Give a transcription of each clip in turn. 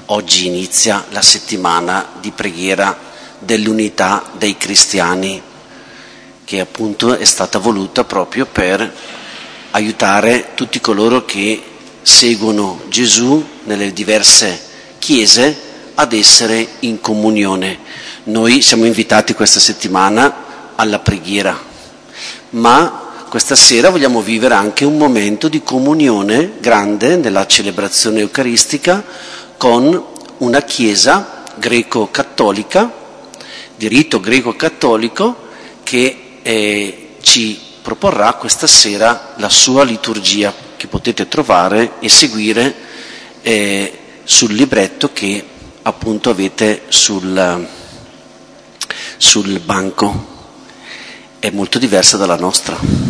oggi inizia la settimana di preghiera dell'unità dei cristiani, che appunto è stata voluta proprio per aiutare tutti coloro che seguono Gesù nelle diverse chiese ad essere in comunione. Noi siamo invitati questa settimana alla preghiera, ma questa sera vogliamo vivere anche un momento di comunione grande nella celebrazione eucaristica con una chiesa greco-cattolica, di rito greco-cattolico, che ci proporrà questa sera la sua liturgia, che potete trovare e seguire sul libretto che appunto avete sul banco. È molto diversa dalla nostra.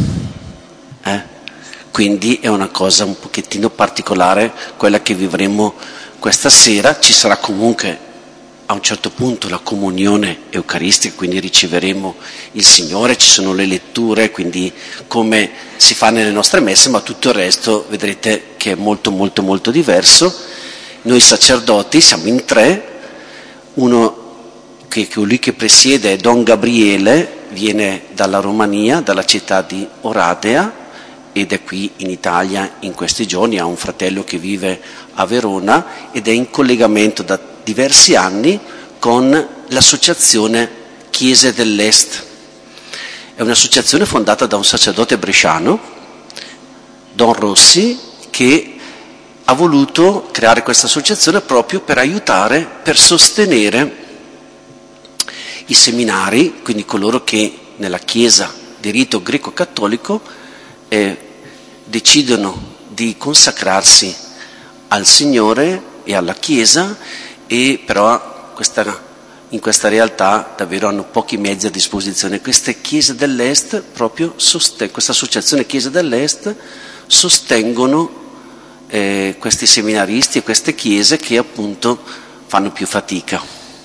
Quindi è una cosa un pochettino particolare quella che vivremo questa sera. Ci sarà comunque a un certo punto la comunione eucaristica, quindi riceveremo il Signore, ci sono le letture, quindi come si fa nelle nostre messe, ma tutto il resto vedrete che è molto molto molto diverso. Noi sacerdoti siamo in 3, uno che colui che presiede è Don Gabriele, viene dalla Romania, dalla città di Oradea, ed è qui in Italia in questi giorni, ha un fratello che vive a Verona ed è in collegamento da diversi anni con l'associazione Chiese dell'Est. È un'associazione fondata da un sacerdote bresciano, Don Rossi, che ha voluto creare questa associazione proprio per aiutare, per sostenere i seminari, quindi coloro che nella Chiesa di rito greco-cattolico decidono di consacrarsi al Signore e alla Chiesa, e però in questa realtà davvero hanno pochi mezzi a disposizione. Queste Chiese dell'Est, proprio questa associazione Chiese dell'Est, sostengono questi seminaristi e queste chiese che appunto fanno più fatica.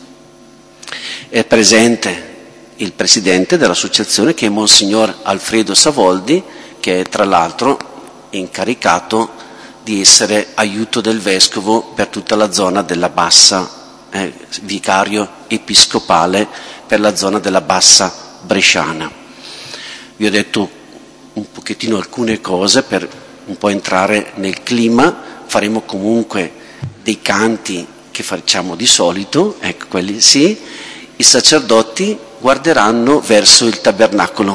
È presente il presidente dell'associazione, che è Monsignor Alfredo Savoldi, che è tra l'altro incaricato di essere aiuto del vescovo per tutta la zona della Bassa, vicario episcopale per la zona della Bassa bresciana. Vi ho detto un pochettino alcune cose per un po' entrare nel clima. Faremo comunque dei canti che facciamo di solito, ecco, quelli sì. I sacerdoti guarderanno verso il tabernacolo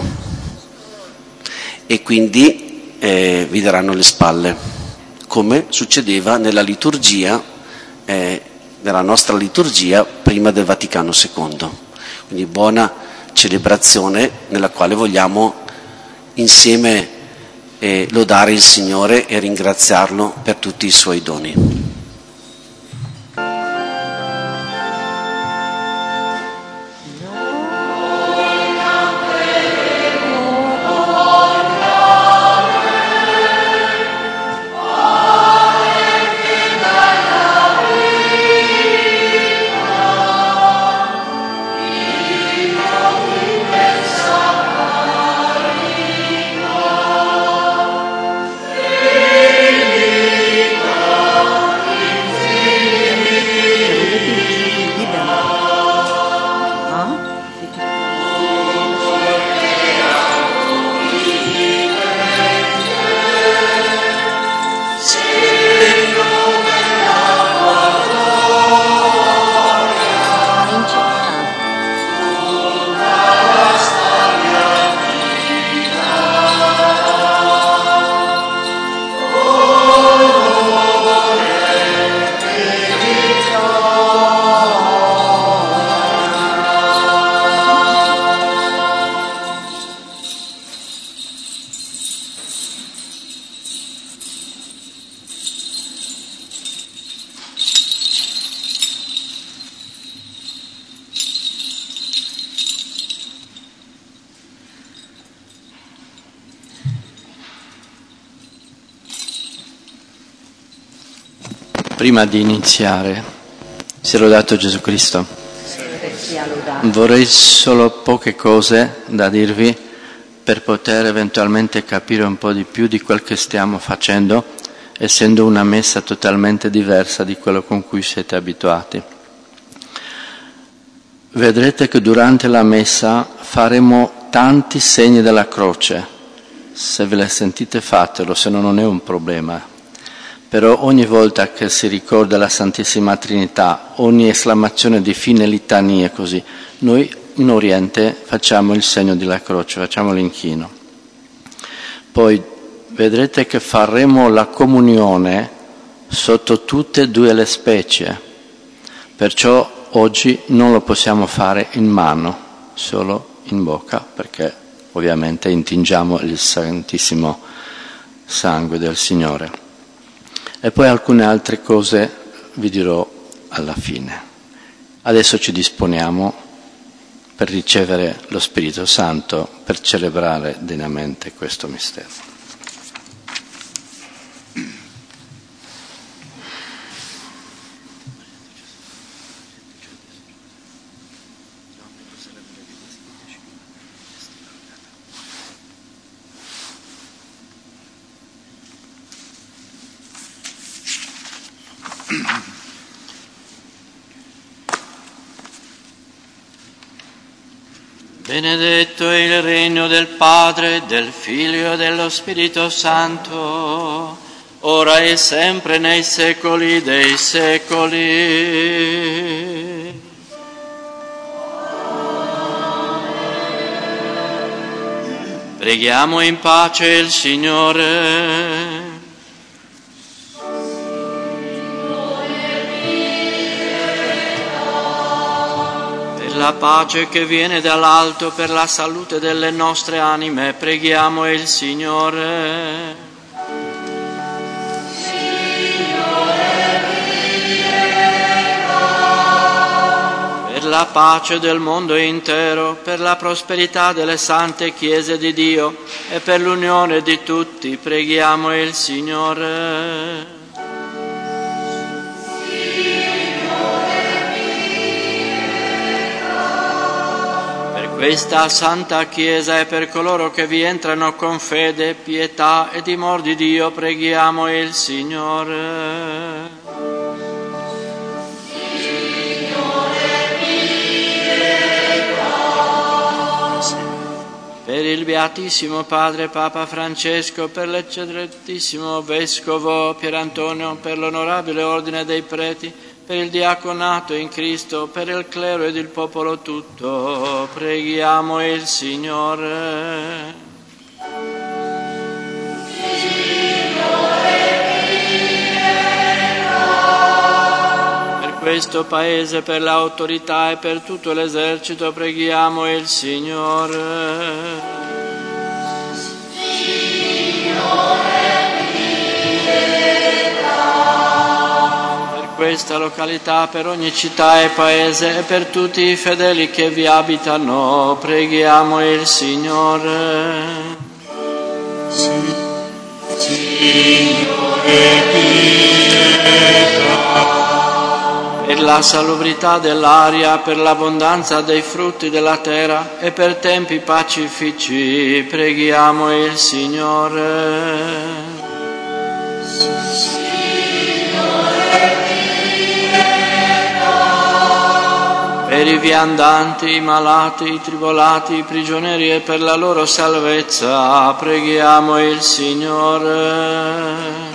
e quindi vi daranno le spalle, come succedeva nella liturgia, nella nostra liturgia prima del Vaticano II. Quindi buona celebrazione nella quale vogliamo insieme lodare il Signore e ringraziarlo per tutti i suoi doni. Prima di iniziare, sia lodato Gesù Cristo. Vorrei solo poche cose da dirvi per poter eventualmente capire un po' di più di quel che stiamo facendo essendo una messa totalmente diversa di quello con cui siete abituati. Vedrete che durante la messa faremo tanti segni della croce. Se ve le sentite fatelo, se no non è un problema. Però ogni volta che si ricorda la Santissima Trinità, ogni esclamazione di fine litania così, noi in Oriente facciamo il segno della croce, facciamo l'inchino. Poi vedrete che faremo la comunione sotto tutte e due le specie, perciò oggi non lo possiamo fare in mano, solo in bocca, perché ovviamente intingiamo il Santissimo Sangue del Signore. E poi alcune altre cose vi dirò alla fine. Adesso ci disponiamo per ricevere lo Spirito Santo, per celebrare degnamente questo mistero. Benedetto è il regno del Padre, del Figlio e dello Spirito Santo, ora e sempre nei secoli dei secoli. Preghiamo in pace il Signore. La pace che viene dall'alto, per la salute delle nostre anime, preghiamo il Signore. Per la pace del mondo intero, per la prosperità delle sante chiese di Dio e per l'unione di tutti, preghiamo il Signore. Questa Santa Chiesa e per coloro che vi entrano con fede, pietà e timor di Dio, preghiamo il Signore. Per il Beatissimo Padre Papa Francesco, per l'Eccellentissimo Vescovo Pier Antonio, per l'Onorabile Ordine dei Preti, per il diaconato in Cristo, per il clero ed il popolo tutto, preghiamo il Signore. Per questo Paese, per l'autorità e per tutto l'esercito, preghiamo il Signore. Questa località, per ogni città e paese e per tutti i fedeli che vi abitano, preghiamo il Signore. Per la salubrità dell'aria, per l'abbondanza dei frutti della terra e per tempi pacifici, preghiamo il Signore. Per i viandanti, i malati, i tribolati, i prigionieri e per la loro salvezza, preghiamo il Signore.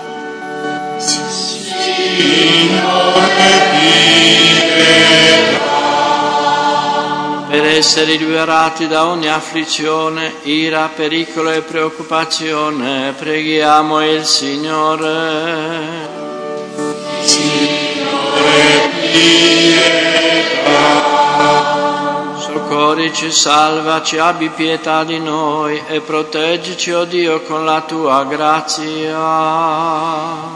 Per essere liberati da ogni afflizione, ira, pericolo e preoccupazione, preghiamo il Signore. Soccorrici, salvaci, abbi pietà di noi e proteggici, o Dio, con la tua grazia.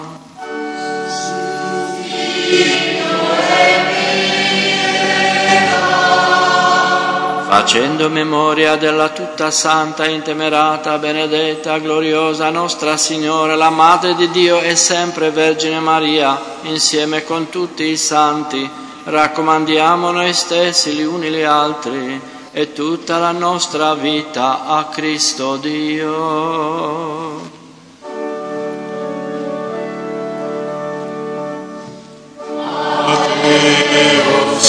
Facendo memoria della tutta santa, intemerata, benedetta, gloriosa Nostra Signora, la Madre di Dio e sempre Vergine Maria, insieme con tutti i santi, raccomandiamo noi stessi gli uni gli altri e tutta la nostra vita a Cristo Dio.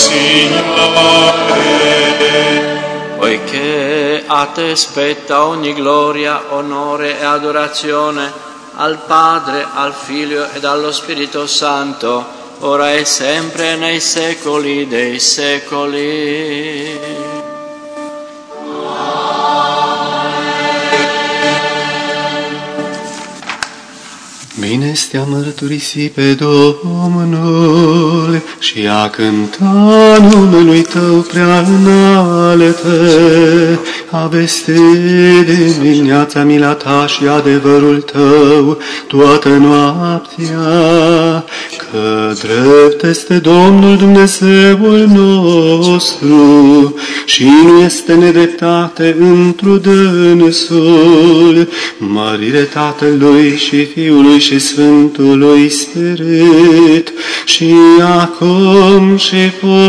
Signore. Poiché a te spetta ogni gloria, onore e adorazione, al Padre, al Figlio ed allo Spirito Santo, ora e sempre nei secoli dei secoli. Bine este a mărturisi pe Domnul și a cânta numele Tău prea înalte, a vesti dimineața mila Ta și adevărul Tău toată noaptea, că drept este Domnul Dumnezeul nostru și nu este nedreptate întru dânsul, mărire Tatălui și Fiului și Sfântului Spirit, și acum și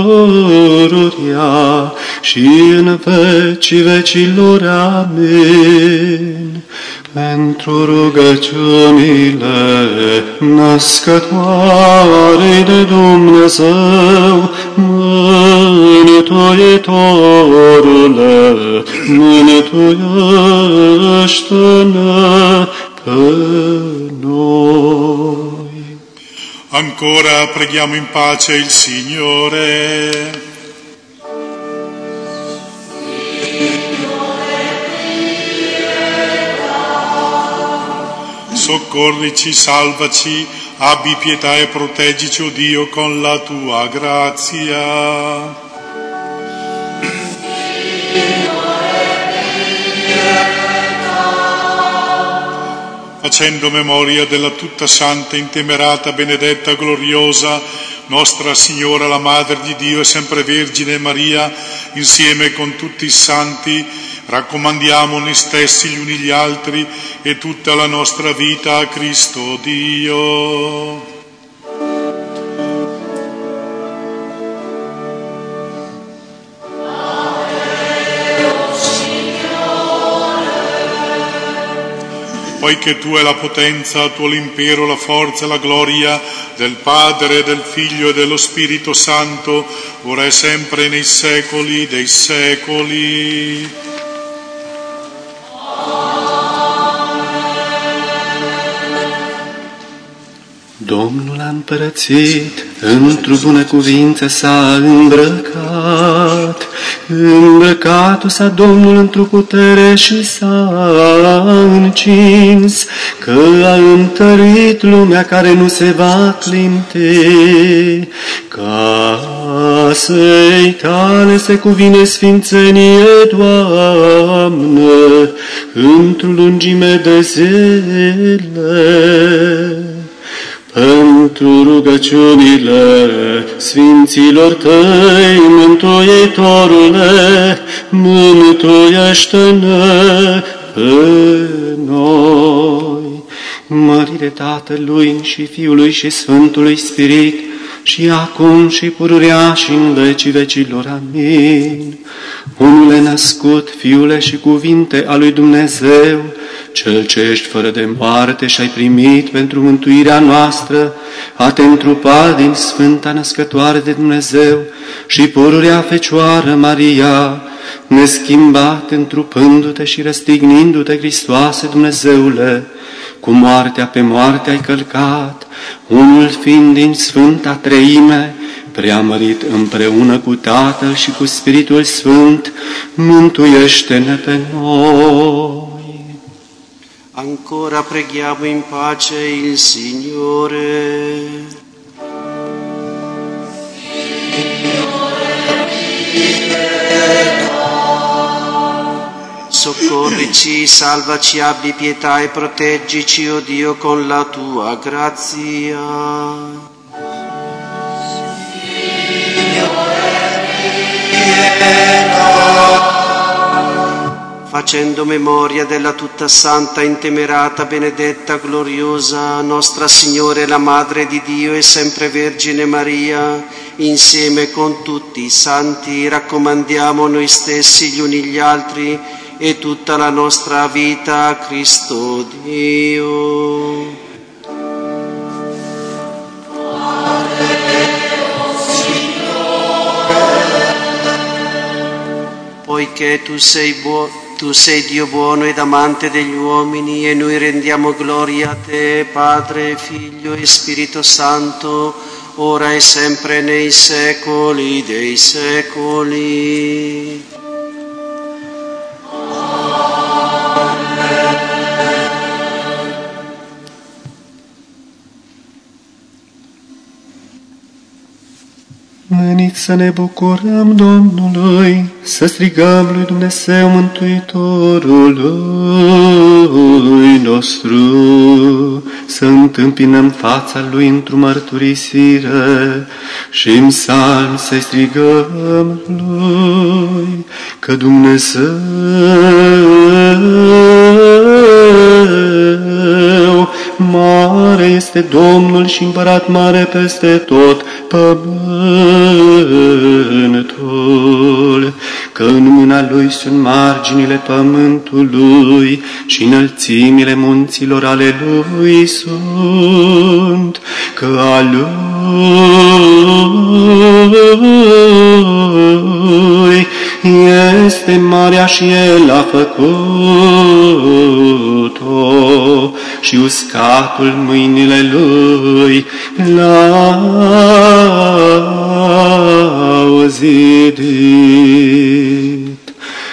pururea și în vecii vecilor. Amin. Pentru rugăciunile născătoare de Dumnezeu, Mântuitorule, mântuiește-ne pe noi. Ancora preghiamo in pace il Signore. Soccorrici, salvaci, abbi pietà e proteggici, o Dio, con la tua grazia. Facendo memoria della tutta santa, intemerata, benedetta, gloriosa Nostra Signora, la Madre di Dio e sempre Vergine Maria, insieme con tutti i santi, raccomandiamo noi stessi gli uni gli altri e tutta la nostra vita a Cristo Dio. Poiché tu è la potenza, tuo l'impero, la forza e la gloria del Padre, del Figlio e dello Spirito Santo, ora e sempre nei secoli dei secoli. Domnul a împărățit, într-o bună cuvință s-a îmbrăcat-o s-a Domnul într-o putere și s-a încins, că a întărit lumea care nu se va clinti. Casei Tale se cuvine sfințenie, Doamne, într-o lungime de zile. Pentru rugăciunile Sfinților Tăi, Mântuitorule, mântuiește-ne pe noi. Mărire Tatălui și Fiului și Sfântului Spirit, și acum și pururea și în vecii vecilor. Amin. Unule născut, Fiule și cuvinte a lui Dumnezeu, Cel ce ești fără de moarte și ai primit pentru mântuirea noastră, a te întrupa din Sfânta Născătoare de Dumnezeu și pururea Fecioară Maria, neschimbat întrupându-te și răstignindu-te, Hristoase Dumnezeule, cu moartea pe moarte ai călcat, unul fiind din Sfânta Treime, preamărit împreună cu Tatăl și cu Spiritul Sfânt, mântuiește-ne pe noi. Ancora preghiamo in pace il Signore. Soccorrici, salvaci, abbi pietà e proteggici, o Dio, con la tua grazia. Facendo memoria della tutta santa, intemerata, benedetta, gloriosa Nostra Signora, la Madre di Dio e sempre Vergine Maria, insieme con tutti i santi, raccomandiamo noi stessi gli uni gli altri e tutta la nostra vita a Cristo Dio. Signore, poiché tu sei Dio buono ed amante degli uomini e noi rendiamo gloria a te, Padre, Figlio e Spirito Santo, ora e sempre nei secoli dei secoli. Veniți să ne bucurăm Domnului, să strigăm lui Dumnezeu Mântuitorului nostru, să întâmpinăm fața lui într-o mărturisire și în psalm să strigăm lui, că Dumnezeu mare este Domnul și împărat mare peste tot pământul, că în mâna lui sunt marginile pământului și înălțimile munților ale lui sunt, că a lui este marea și el a făcut-o și uscatul mâinile lui l-au zidit.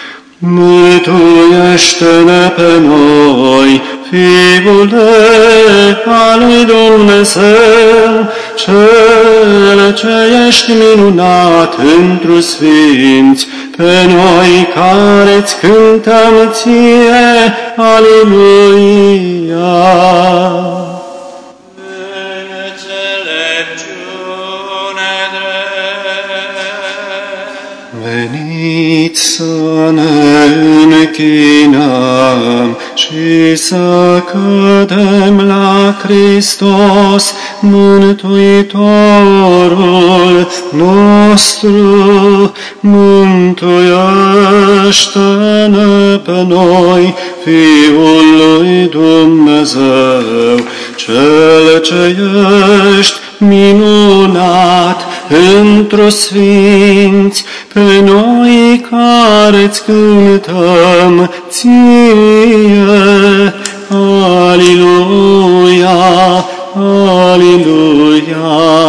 Mântuiește-ne pe noi, Fiule al lui Dumnezeu, Cel ce ești minunat întru sfinți, pe noi care-ți cântăm ție, Aleluia. Veniți să ne închinăm și să cădem la Hristos, Mântuitorul nostru. Mântuiește-ne pe noi, Fiul lui Dumnezeu, Cel ce ești minunat într-o sfinți, pe noi care-ți cântăm ție. Aleluia, aleluia,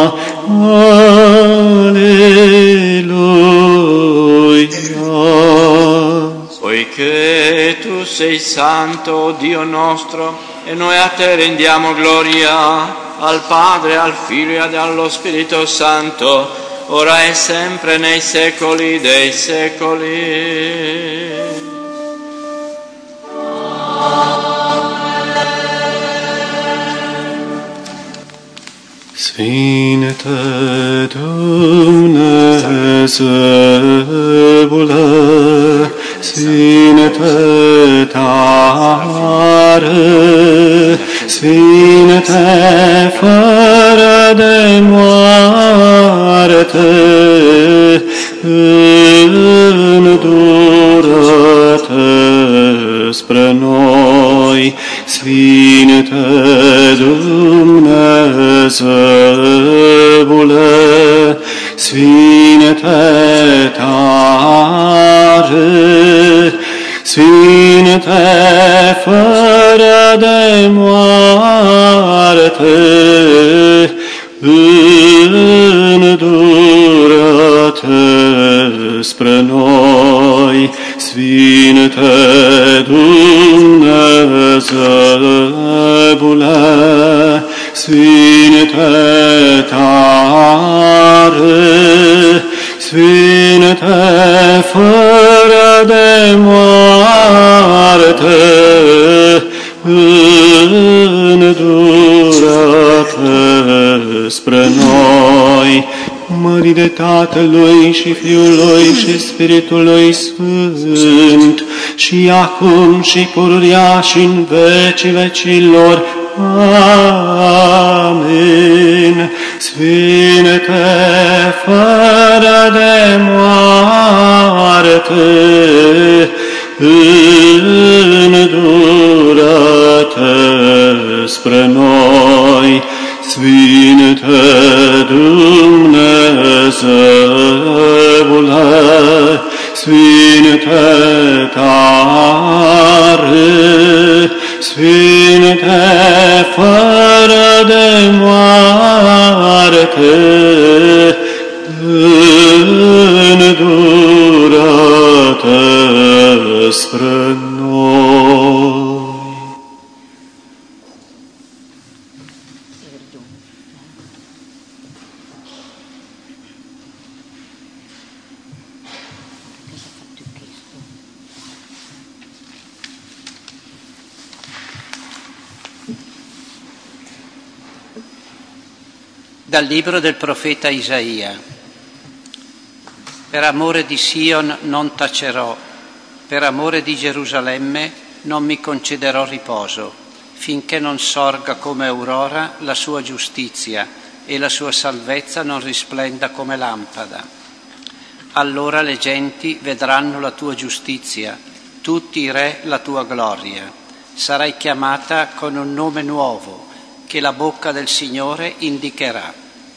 aleluia. Poiché tu sei santo, Dio nostro, e noi a te rendiamo gloria, al Padre, al Figlio e allo Spirito Santo, ora e sempre nei secoli dei secoli. Sfinte Dumnezeule, Sfinte tare, Sfinte fără de moarte, îndură-te spre noi, Sfinte Dumnezeule, Sfinte tare, Sfinte fără de moarte, îndură-te spre noi, Sfinte Dumnezeule, Sfinte tare, Sfinte fără de moarte, îndură-te spre noi. Mării de Tatălui și Fiului și Spiritului Sfânt, și acum și pururea și în vecii vecilor. Amin. Sfinte fără de moarte, îndură-te spre noi. Sfinte Dumnezeule, Sfinte Sfinte tare, Sfinte fără de moarte, îndură-te spre noi. Dal libro del profeta Isaia. Per amore di Sion non tacerò, per amore di Gerusalemme non mi concederò riposo, finché non sorga come aurora la sua giustizia e la sua salvezza non risplenda come lampada. Allora le genti vedranno la tua giustizia, tutti i re la tua gloria. Sarai chiamata con un nome nuovo, che la bocca del Signore indicherà.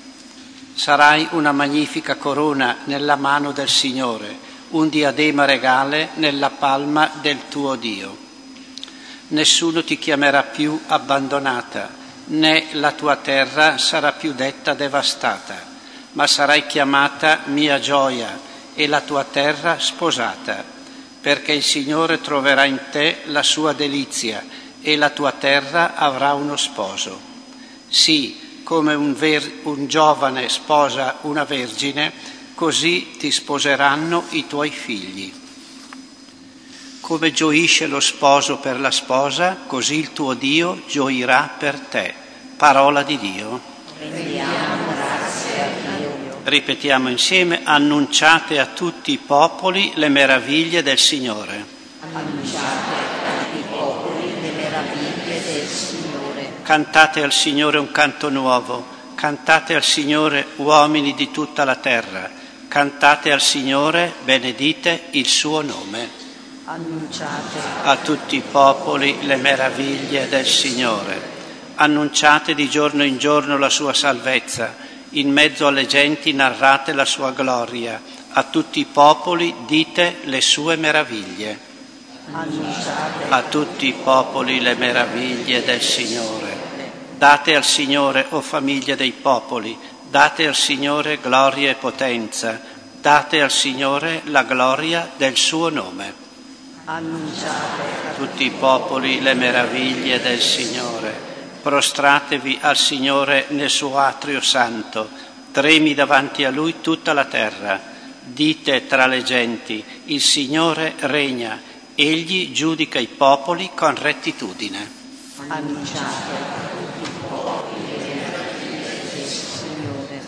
Sarai una magnifica corona nella mano del Signore, un diadema regale nella palma del tuo Dio. Nessuno ti chiamerà più abbandonata, né la tua terra sarà più detta devastata, ma sarai chiamata mia gioia e la tua terra sposata, perché il Signore troverà in te la sua delizia e la tua terra avrà uno sposo. Sì, come un giovane sposa una vergine, così ti sposeranno i tuoi figli. Come gioisce lo sposo per la sposa, così il tuo Dio gioirà per te. Parola di Dio. Rendiamo grazie a Dio. Ripetiamo insieme: annunciate a tutti i popoli le meraviglie del Signore. Annunciate a tutti i popoli le meraviglie del Signore. Cantate al Signore un canto nuovo, cantate al Signore uomini di tutta la terra, cantate al Signore, benedite il suo nome. Annunciate a tutti i popoli le meraviglie del Signore, annunciate di giorno in giorno la sua salvezza, in mezzo alle genti narrate la sua gloria, a tutti i popoli dite le sue meraviglie. Annunciate a tutti i popoli le meraviglie del Signore. Date al Signore, o famiglie dei popoli, date al Signore gloria e potenza, date al Signore la gloria del suo nome. Annunciate a tutti i popoli le meraviglie del Signore. Prostratevi al Signore nel suo atrio santo, tremi davanti a Lui tutta la terra. Dite tra le genti: il Signore regna, Egli giudica i popoli con rettitudine. Annunciate a tutti i popoli le meraviglie del Signore.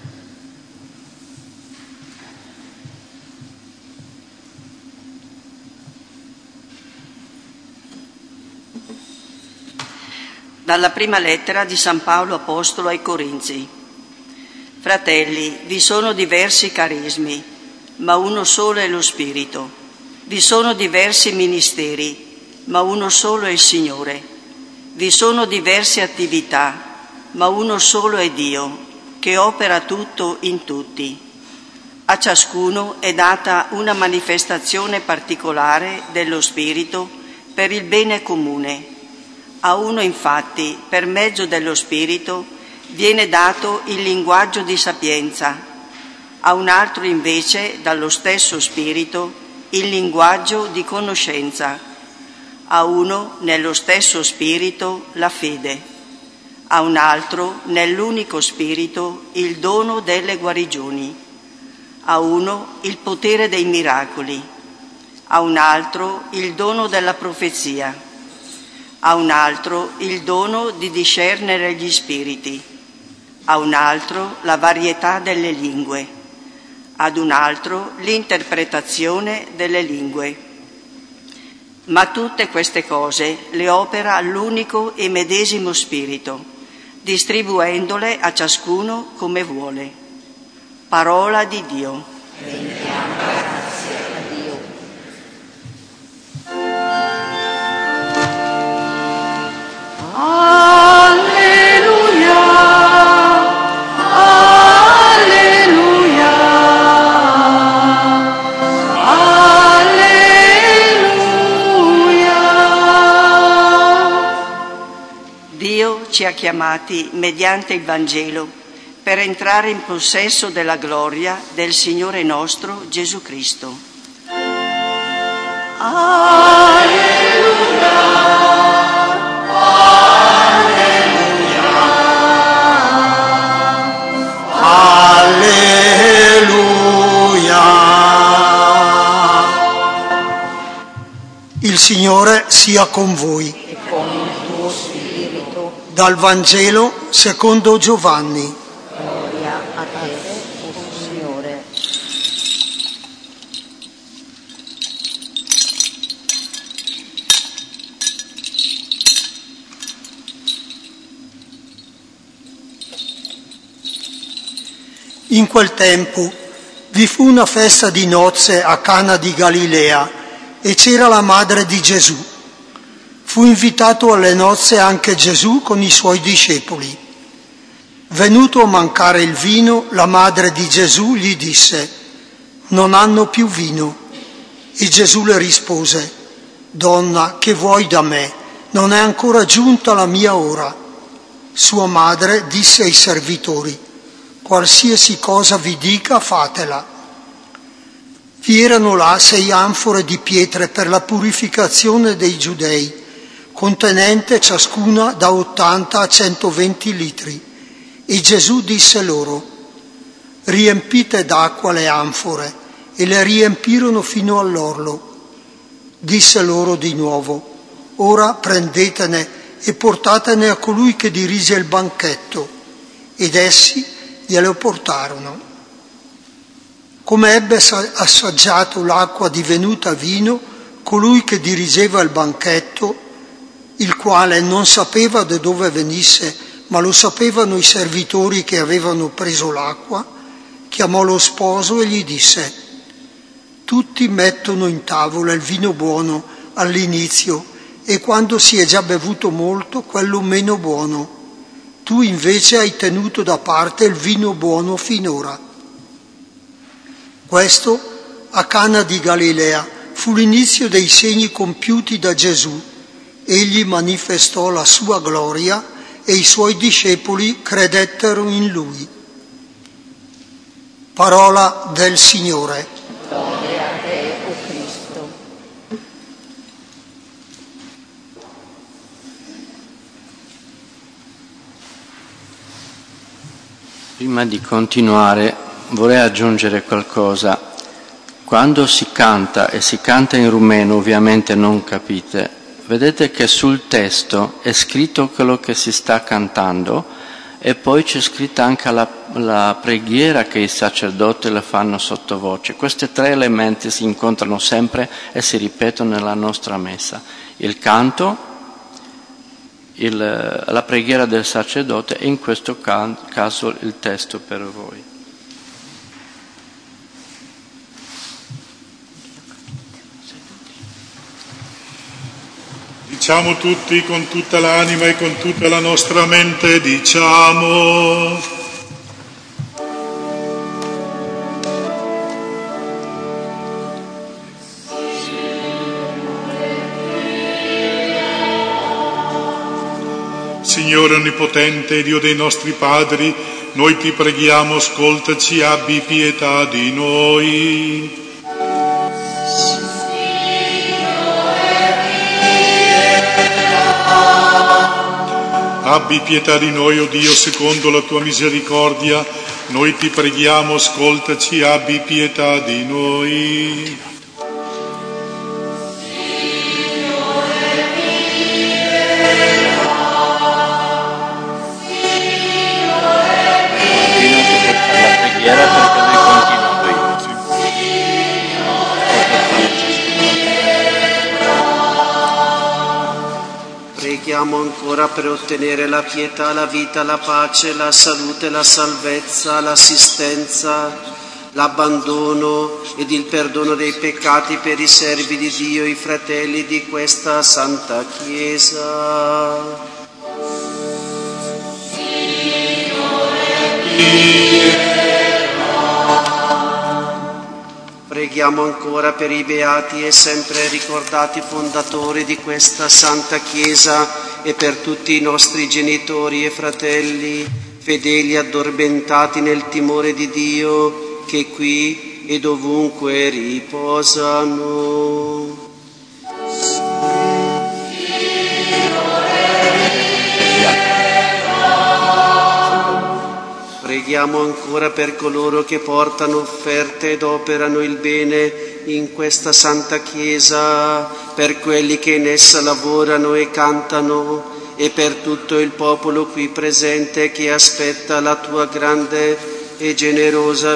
Dalla prima lettera di San Paolo Apostolo ai Corinzi. Fratelli, vi sono diversi carismi, ma uno solo è lo Spirito. Vi sono diversi ministeri, ma uno solo è il Signore. Vi sono diverse attività, ma uno solo è Dio, che opera tutto in tutti. A ciascuno è data una manifestazione particolare dello Spirito per il bene comune. A uno infatti, per mezzo dello Spirito, viene dato il linguaggio di sapienza, a un altro invece, dallo stesso Spirito, il linguaggio di conoscenza, a uno, nello stesso Spirito, la fede, a un altro, nell'unico Spirito, il dono delle guarigioni, a uno il potere dei miracoli, a un altro il dono della profezia, a un altro il dono di discernere gli spiriti, a un altro la varietà delle lingue, ad un altro l'interpretazione delle lingue. Ma tutte queste cose le opera l'unico e medesimo Spirito, distribuendole a ciascuno come vuole. Parola di Dio. Rendiamo grazie a Dio. Alleluia, alleluia, alleluia. sia chiamati mediante il Vangelo per entrare in possesso della gloria del Signore nostro Gesù Cristo. Il Signore sia con voi. E con il tuo spirito. Dal Vangelo secondo Giovanni. Gloria a te, o Signore. In quel tempo vi fu una festa di nozze a Cana di Galilea e c'era la madre di Gesù. Fu invitato alle nozze anche Gesù con i suoi discepoli. Venuto a mancare il vino, la madre di Gesù gli disse: «Non hanno più vino». E Gesù le rispose: «Donna, che vuoi da me? Non è ancora giunta la mia ora». Sua madre disse ai servitori: «Qualsiasi cosa vi dica, fatela». Vi erano là 6 anfore di pietre per la purificazione dei giudei, contenente ciascuna da 80 a 120 litri. E Gesù disse loro: «Riempite d'acqua le anfore», e le riempirono fino all'orlo. Disse loro di nuovo: «Ora prendetene e portatene a colui che dirige il banchetto». Ed essi glielo portarono. Come ebbe assaggiato l'acqua divenuta vino, colui che dirigeva il banchetto, il quale non sapeva da dove venisse, ma lo sapevano i servitori che avevano preso l'acqua, chiamò lo sposo e gli disse: «Tutti mettono in tavola il vino buono all'inizio e quando si è già bevuto molto, quello meno buono. Tu invece hai tenuto da parte il vino buono finora». Questo, a Cana di Galilea, fu l'inizio dei segni compiuti da Gesù. Egli manifestò la sua gloria e i suoi discepoli credettero in lui. Parola del Signore. Gloria a te, o Cristo. Prima di continuare vorrei aggiungere qualcosa. Quando si canta, e si canta in rumeno, ovviamente non capite, vedete che sul testo è scritto quello che si sta cantando e poi c'è scritta anche la preghiera che i sacerdoti le fanno sottovoce. Questi 3 elementi si incontrano sempre e si ripetono nella nostra messa: il canto, la preghiera del sacerdote e in questo caso il testo per voi. Diciamo tutti con tutta l'anima e con tutta la nostra mente, diciamo: Signore Onnipotente, Dio dei nostri padri, noi ti preghiamo, ascoltaci, abbi pietà di noi. Abbi pietà di noi, o Dio, secondo la tua misericordia, noi ti preghiamo, ascoltaci, abbi pietà di noi. Preghiamo ancora per ottenere la pietà, la vita, la pace, la salute, la salvezza, l'assistenza, l'abbandono ed il perdono dei peccati per i servi di Dio, i fratelli di questa Santa Chiesa. Preghiamo ancora per i beati e sempre ricordati fondatori di questa Santa Chiesa e per tutti i nostri genitori e fratelli, fedeli addormentati nel timore di Dio, che qui e dovunque riposano. Preghiamo ancora per coloro che portano offerte ed operano il bene in questa Santa Chiesa, per quelli che in essa lavorano e cantano, e per tutto il popolo qui presente che aspetta la tua grande e generosa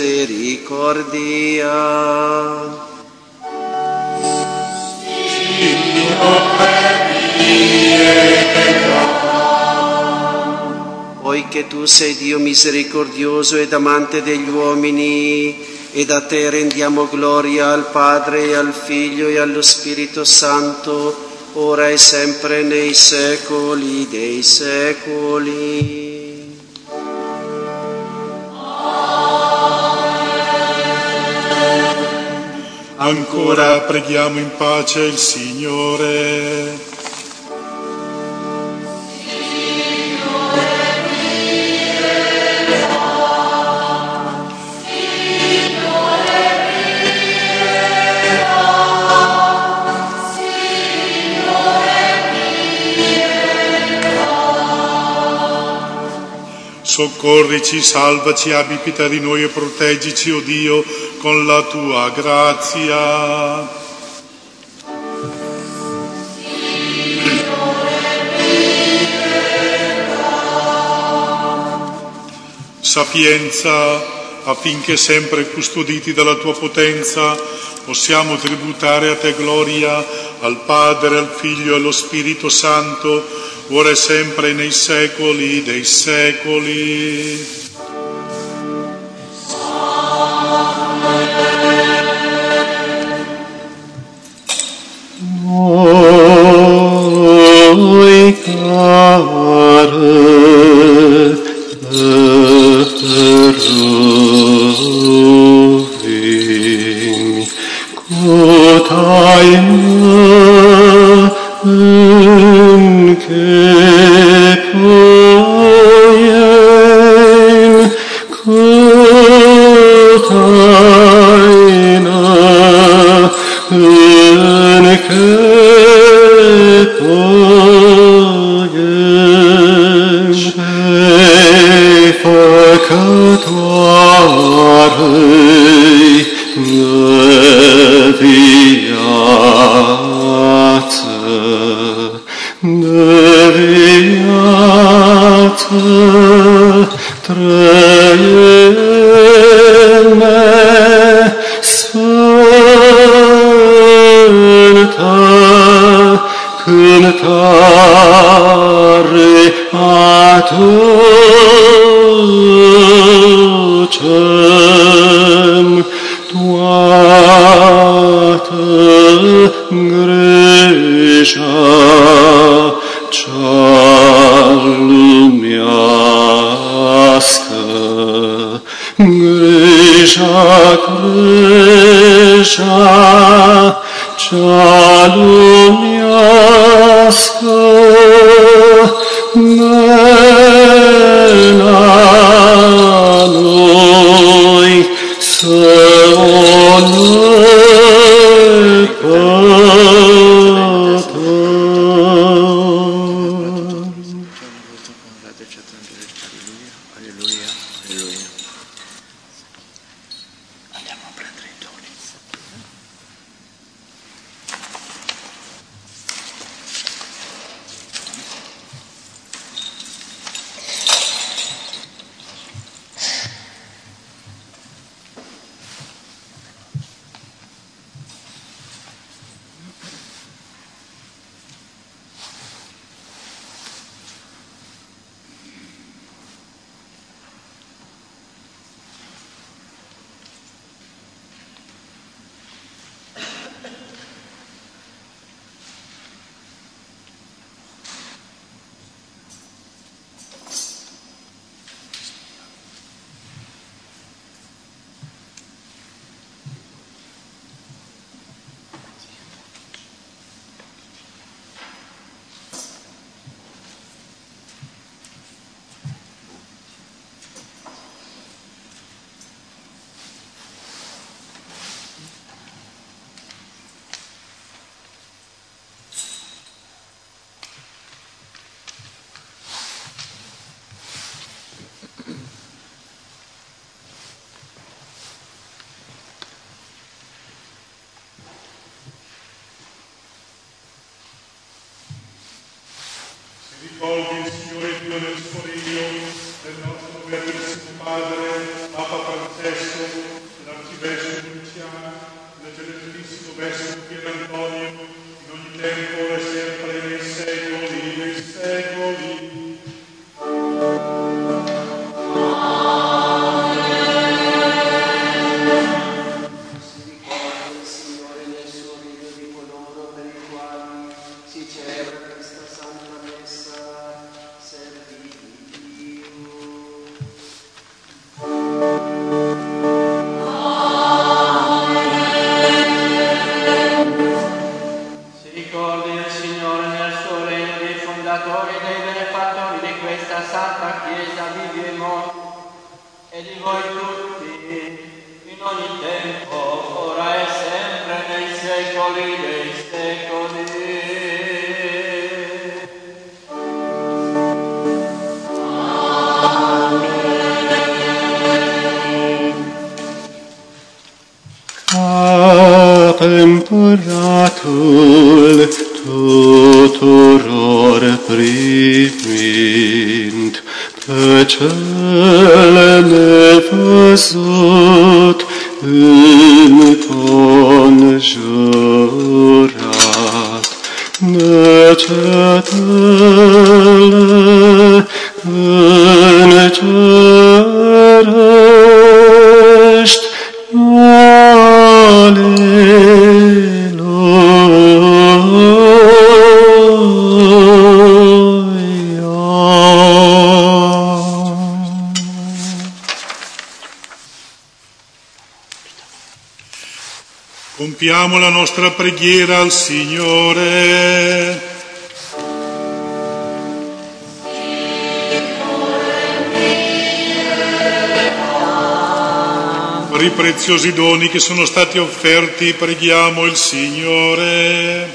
misericordia. Poiché tu sei Dio misericordioso ed amante degli uomini, ed a te rendiamo gloria al Padre e al Figlio e allo Spirito Santo, ora e sempre nei secoli dei secoli. Ancora preghiamo in pace il Signore. Soccorrici, salvaci, abbi pietà di noi e proteggici, o Dio, con la tua grazia. Sapienza, affinché sempre custoditi dalla tua potenza possiamo tributare a te gloria, al Padre, al Figlio e allo Spirito Santo, ora e sempre nei secoli dei secoli. Noi care rovim cotai che poien cotaina che poien fecatuarei deviate traieme santa cantare ad vocem tuata Grecia cialumiasca, Grecia cialumiasca, nella noi Ricordi il Signore Dio nel suo regno, del nostro Beatissimo Padre, Papa Francesco, dell'Arcivescovo Luciano, del Celestissimo Vescovo Pier Antonio, in ogni tempo e sempre nei secoli dei secoli. Santa Chiesa vivi e morti, e di voi tutti, in ogni tempo, ora e sempre, nei secoli dei secoli. Temperatul tuturor primind pe cel nevăzut înconjurat de cetele încerești. Compiamo la nostra preghiera al Signore. Per i preziosi doni che sono stati offerti, preghiamo il Signore.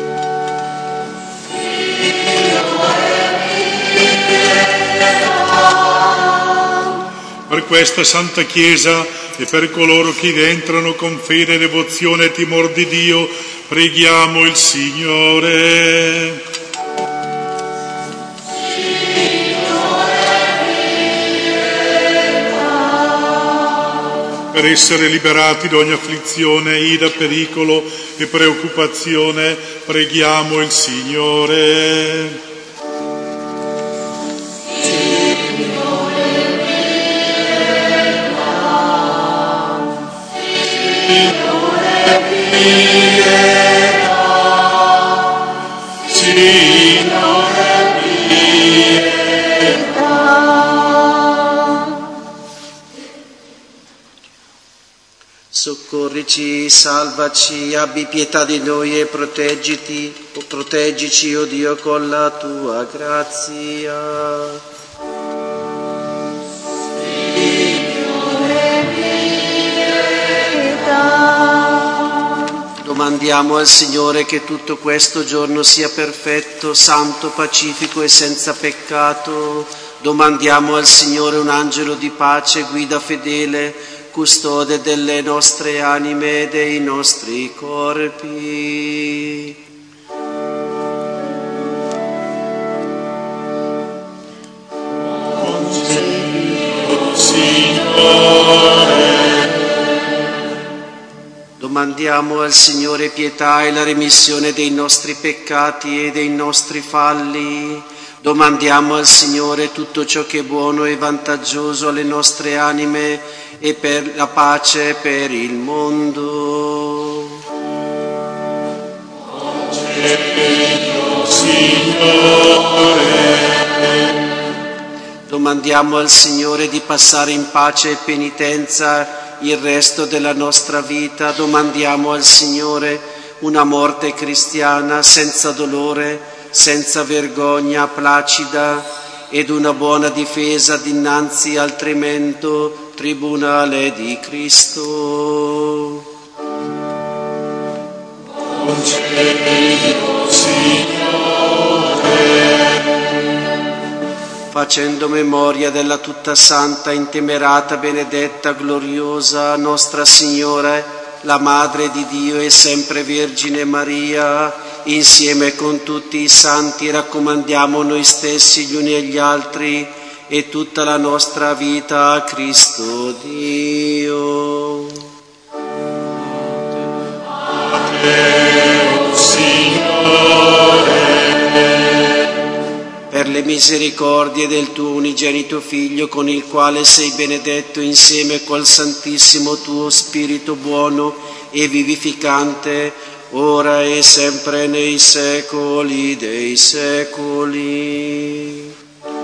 Per questa Santa Chiesa e per coloro che vi entrano con fede, devozione e timor di Dio, preghiamo il Signore. Per essere liberati da ogni afflizione, ira, pericolo e preoccupazione, preghiamo il Signore. Soccorrici, salvaci, abbi pietà di noi e proteggici, o Dio, con la tua grazia. Domandiamo al Signore che tutto questo giorno sia perfetto, santo, pacifico e senza peccato. Domandiamo al Signore un angelo di pace, guida fedele, custode delle nostre anime e dei nostri corpi. Domandiamo al Signore pietà e la remissione dei nostri peccati e dei nostri falli. Domandiamo al Signore tutto ciò che è buono e vantaggioso alle nostre anime e per la pace per il mondo. Domandiamo al Signore di passare in pace e penitenza il resto della nostra vita. Domandiamo al Signore una morte cristiana senza dolore, senza vergogna, placida, ed una buona difesa dinanzi al tremendo tribunale di Cristo. Concedilo, Signore. Facendo memoria della tutta santa, intemerata, benedetta, gloriosa Nostra Signora, la Madre di Dio e sempre Vergine Maria, insieme con tutti i santi raccomandiamo noi stessi gli uni agli altri e tutta la nostra vita a Cristo Dio. Per le misericordie del tuo unigenito Figlio, con il quale sei benedetto insieme col Santissimo tuo Spirito buono e vivificante, ora e sempre nei secoli dei secoli.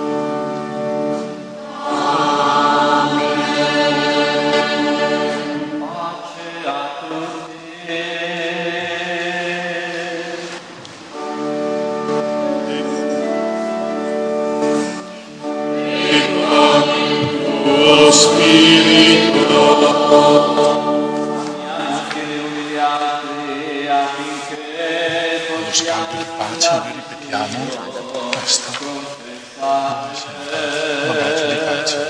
Lo scambio di pace, noi ripetiamo questo. L'abbraccio di pace.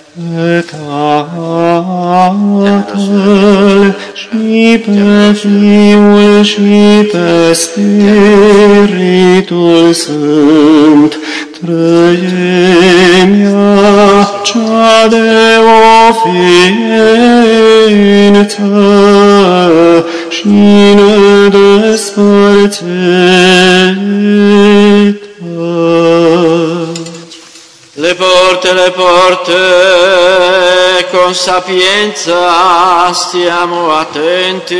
Tatăl și pe Fiul și pe Spiritul Sfânt, trăimea cea de o ființă și nedespărțită. Le porte, con sapienza stiamo attenti.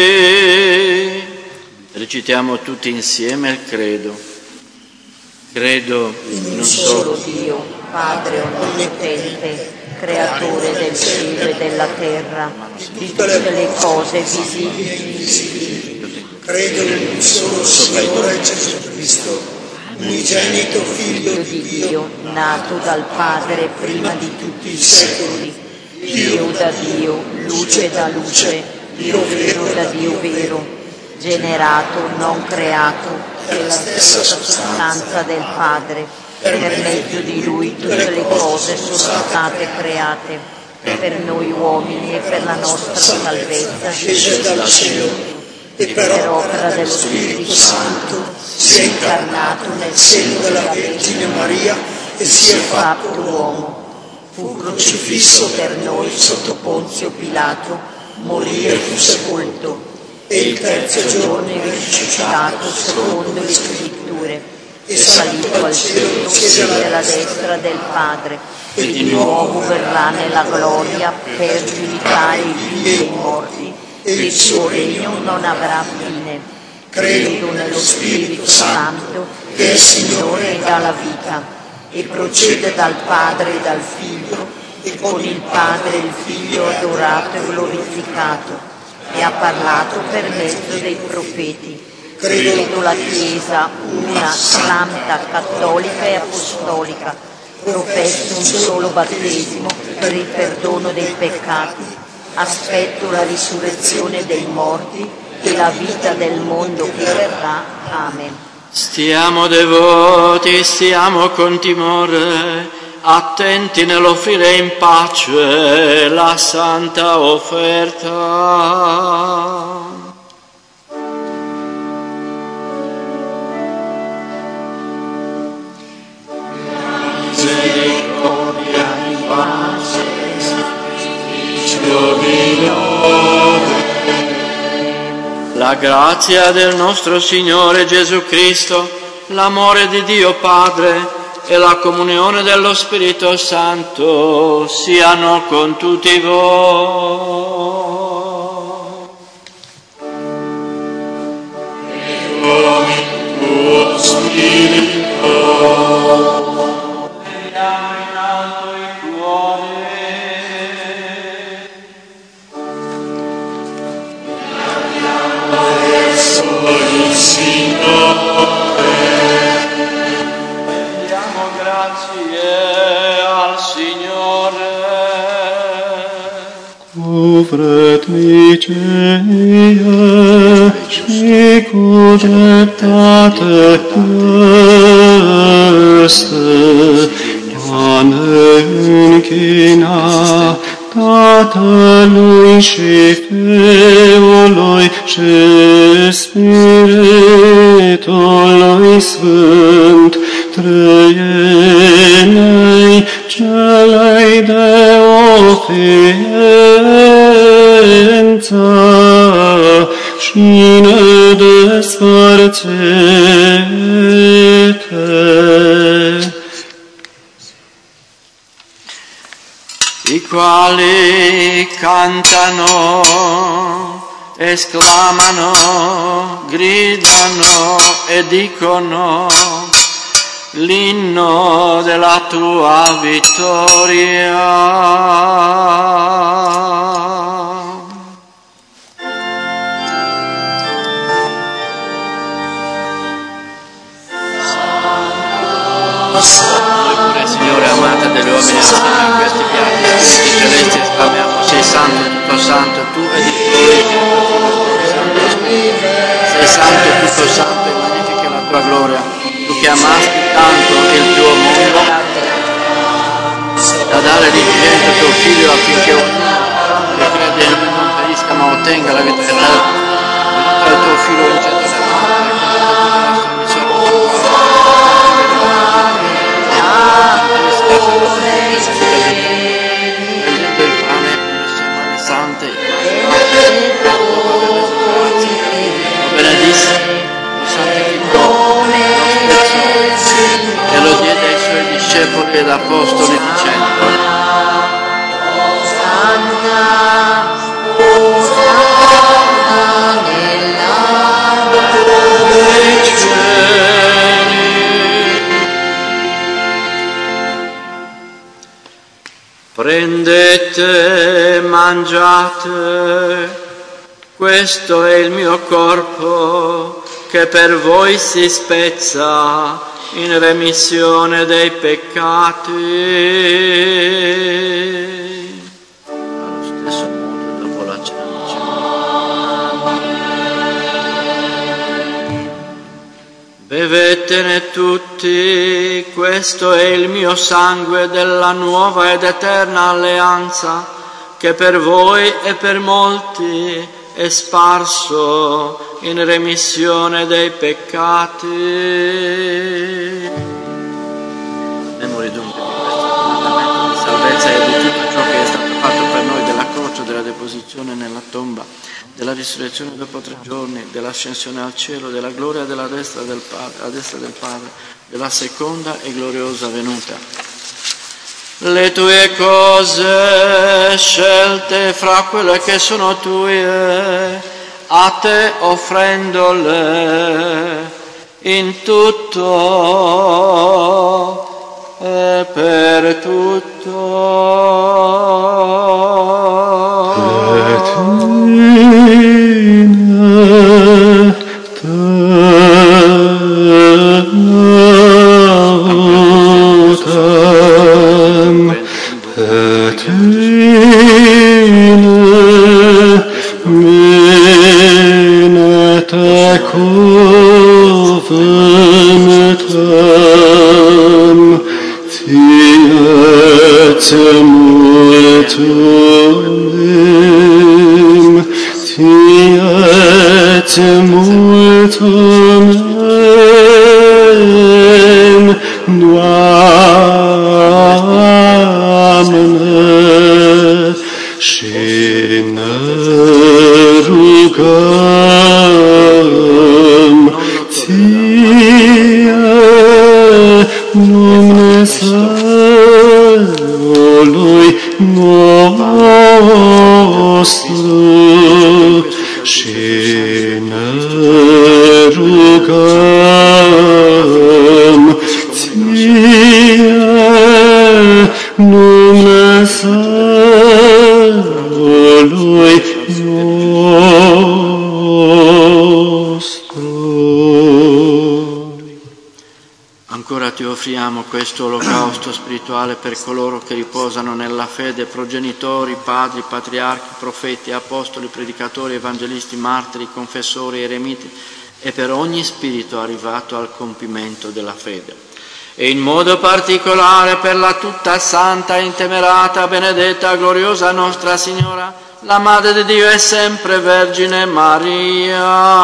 Recitiamo tutti insieme il credo. Credo in un solo Dio, Padre onnipotente, creatore del cielo e della terra, di tutte le cose visibili e invisibili. Credo in un solo Signore Gesù Cristo, unigenito Figlio di Dio, nato dal Padre prima di tutti i secoli, Dio da Dio, luce da luce, Dio vero da Dio vero, generato, non creato, della stessa sostanza del Padre. Per mezzo di Lui tutte le cose sono state create, per noi uomini e per la nostra salvezza scese dal cielo e per opera dello Spirito Santo si è incarnato nel seno della Vergine Maria e si è fatto uomo. Fu crocifisso per noi sotto Ponzio Pilato, morì e fu sepolto, e il terzo giorno è risuscitato secondo le Scritture, e salito al cielo, siede alla destra del Padre, e di nuovo verrà nella gloria per giudicare i vivi e i morti, e il suo regno non avrà fine. Credo nello Spirito Santo, che è Signore e dà la vita, e procede dal Padre e dal Figlio, e con il Padre e il Figlio adorato e glorificato, e ha parlato per mezzo dei profeti. Credo la Chiesa, una, santa, cattolica e apostolica, professo un solo battesimo per il perdono dei peccati, aspetto la risurrezione dei morti e la vita del mondo che verrà. Amen. Stiamo devoti, stiamo con timore, attenti nell'offrire in pace la santa offerta. La grazia del nostro Signore Gesù Cristo, l'amore di Dio Padre e la comunione dello Spirito Santo siano con tutti voi. E con il tuo Spirito. Vediamo in alto il cuore. Il Signore, diamo grazie al Signore. Cu vrednicie și cu dreptate este a ne închina Tatălui și Fiului și Spiritului Sfânt, Trăienei celei de ofiență și nedespărțite. I quali cantano, esclamano, gridano e dicono l'inno della tua vittoria. Signore, amata degli uomini, in questi piatti celesti esclamiamo: sei santo, tutto santo, tu e di sei santo, tutto santo, e magnifica la tua gloria. Tu che amasti tanto il tuo mondo da dare l'inigenito tuo figlio affinché ognuno che crede in lui non perisca ma ottenga la vita eterna. Il tuo figlio unigenito del e lo diede ai suoi discepoli ed apostoli dicendo: Osanna, Osanna nell'alto dei cieli. Prendete, mangiate, questo è il mio corpo che per voi si spezza in remissione dei peccati. Allo stesso modo, dopo la cena bevetene tutti, questo è il mio sangue della nuova ed eterna alleanza, che per voi e per molti è sparso in remissione dei peccati. Memori dunque di questo comandamento di salvezza e di tutto ciò che è stato fatto per noi, della croce, della deposizione nella tomba, della risurrezione dopo 3 giorni, dell'ascensione al cielo, della gloria della destra del Padre, a destra del Padre, della seconda e gloriosa venuta. Le tue cose scelte fra quelle che sono tue, a te offrendole in tutto e per questo olocausto spirituale per coloro che riposano nella fede, progenitori, padri, patriarchi, profeti, apostoli, predicatori, evangelisti, martiri, confessori, eremiti, e per ogni spirito arrivato al compimento della fede. e in modo particolare per la tutta santa, intemerata, benedetta, gloriosa Nostra Signora, la Madre di Dio e sempre Vergine Maria.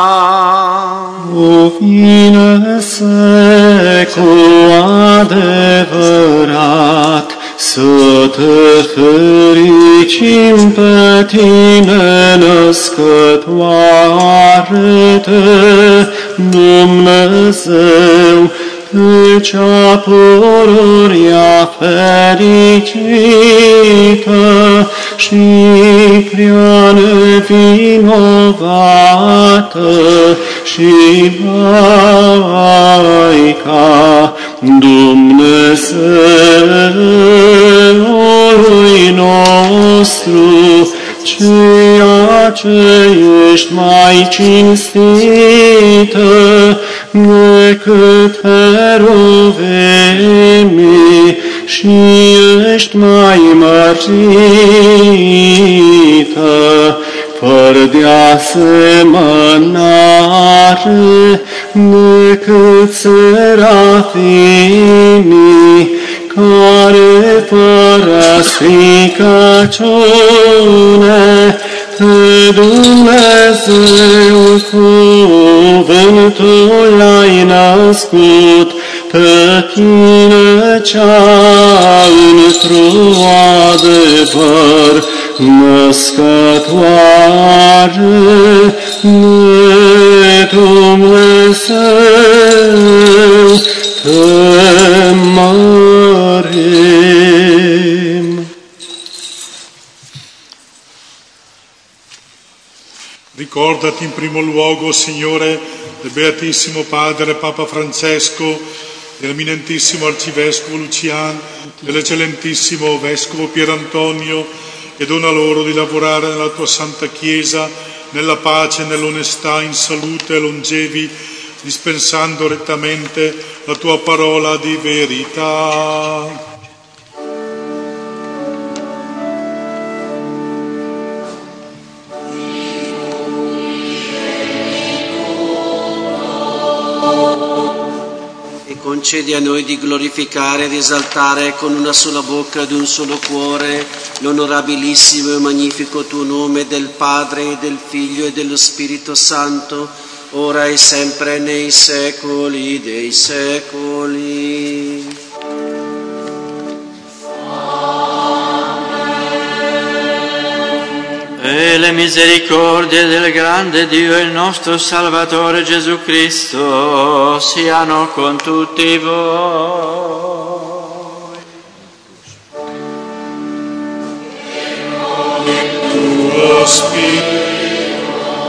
O fine secol adevărat, să te fericim pe tine, născătoare-te, Dumnezeu, pe cea pururea fericită și prea nevinovată și Maica Dumnezeului nostru, ceea ce ești mai cinstită decât heruvimii și ești mai mărită, fără de asemănare decât serafimii, care fără stricăciune pe Dumnezeu cuvântul ai născut, pe tine cea într-o adevăr născătoare de Dumnezeu, te mărim. Ricordati in primo luogo, Signore, del Beatissimo Padre Papa Francesco, dell'eminentissimo Arcivescovo Lucian, dell'eccellentissimo Vescovo Pierantonio, e dona loro di lavorare nella tua Santa Chiesa, nella pace, nell'onestà, in salute e longevi, dispensando rettamente la tua parola di verità. Concedi a noi di glorificare ed esaltare con una sola bocca ed un solo cuore l'onorabilissimo e magnifico tuo nome, del Padre, del Figlio e dello Spirito Santo, ora e sempre nei secoli dei secoli. E le misericordie del grande Dio e il nostro Salvatore Gesù Cristo siano con tutti voi. Tuo Spirito.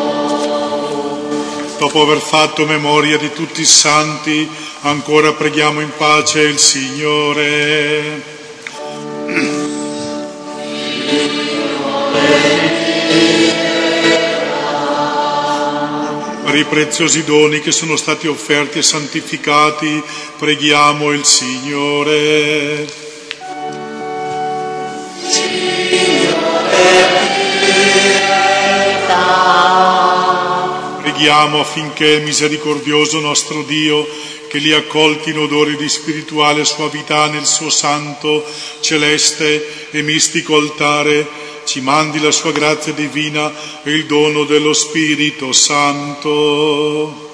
Dopo aver fatto memoria di tutti i santi, ancora preghiamo in pace il Signore. Per i preziosi doni che sono stati offerti e santificati, preghiamo il Signore. Preghiamo affinché il misericordioso nostro Dio, che li ha accolti in odori di spirituale suavità nel suo santo, celeste e mistico altare, ci mandi la sua grazia divina e il dono dello Spirito Santo.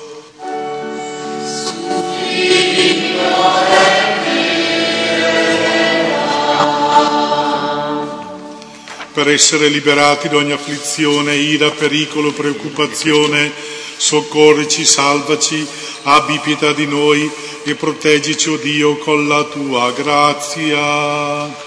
Per essere liberati da ogni afflizione, ira, pericolo, preoccupazione, soccorrici, salvaci, abbi pietà di noi e proteggici, o Dio, con la tua grazia.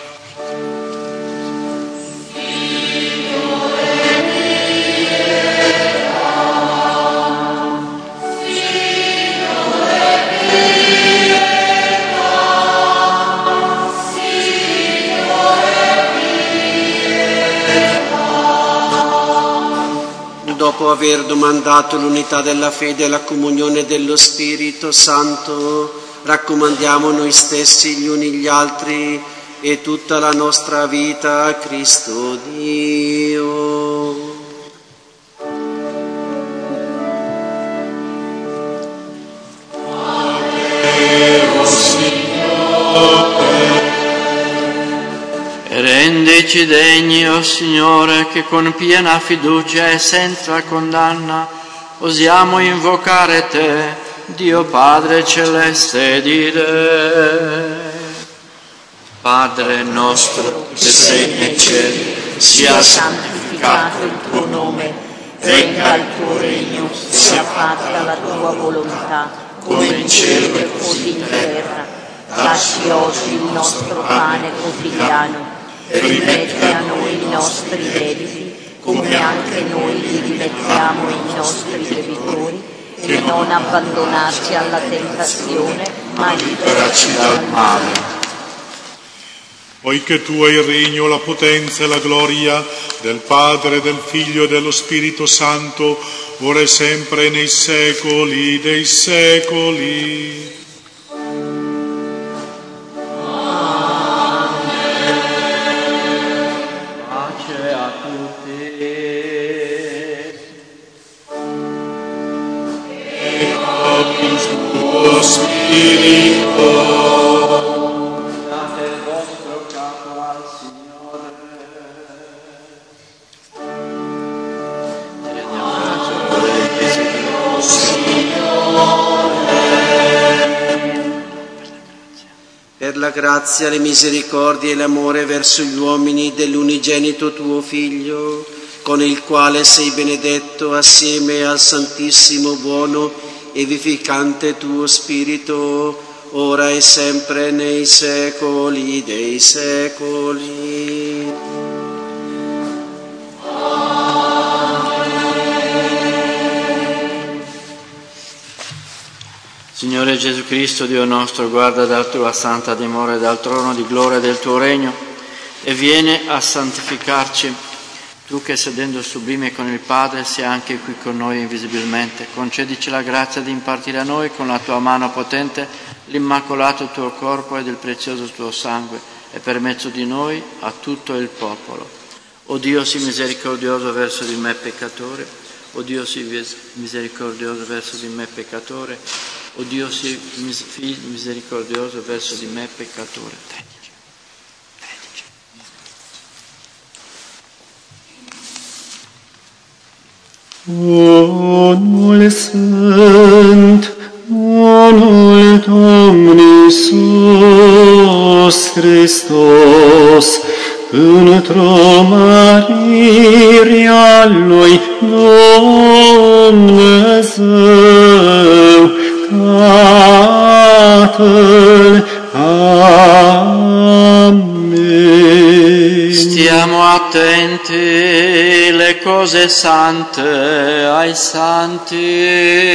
Dopo aver domandato l'unità della fede e la comunione dello Spirito Santo, raccomandiamo noi stessi gli uni gli altri e tutta la nostra vita a Cristo Dio. Signore, Rendici degni, o Signore, che con piena fiducia e senza condanna osiamo invocare Te, Dio Padre Celeste, e dire: Padre nostro che sei nei cieli, sia santificato il Tuo nome, venga il Tuo regno, sia fatta la Tua volontà, come in cielo e così in terra. Dacci oggi il nostro pane quotidiano e rimetti a noi i nostri debiti, come anche noi li rimettiamo ai nostri debitori, e non abbandonarci alla tentazione, ma liberaci dal male. Poiché Tu hai il regno, la potenza e la gloria del Padre, del Figlio e dello Spirito Santo, ora e sempre nei secoli dei secoli. Date il vostro capo al Signore. Per la grazia, le misericordie e l'amore verso gli uomini dell'unigenito Tuo Figlio, con il quale sei benedetto assieme al Santissimo, buono e vivificante Tuo Spirito, ora e sempre nei secoli dei secoli. Signore Gesù Cristo, Dio nostro, guarda dalla Tua santa dimora e dal trono di gloria del Tuo regno e viene a santificarci. Tu che sedendo sublime con il Padre sei anche qui con noi invisibilmente, concedici la grazia di impartire a noi con la Tua mano potente l'immacolato Tuo corpo ed il prezioso Tuo sangue, e per mezzo di noi a tutto il popolo. O Dio, sii misericordioso verso di me peccatore, o Dio, sii misericordioso verso di me peccatore, o Dio, sii misericordioso verso di me peccatore. Onul sunt, onul Domni Iisus Hristos, într-o mărirea Lui Dumnezeu, Tatăl. Amen. Stiamo attenti, le cose sante ai santi.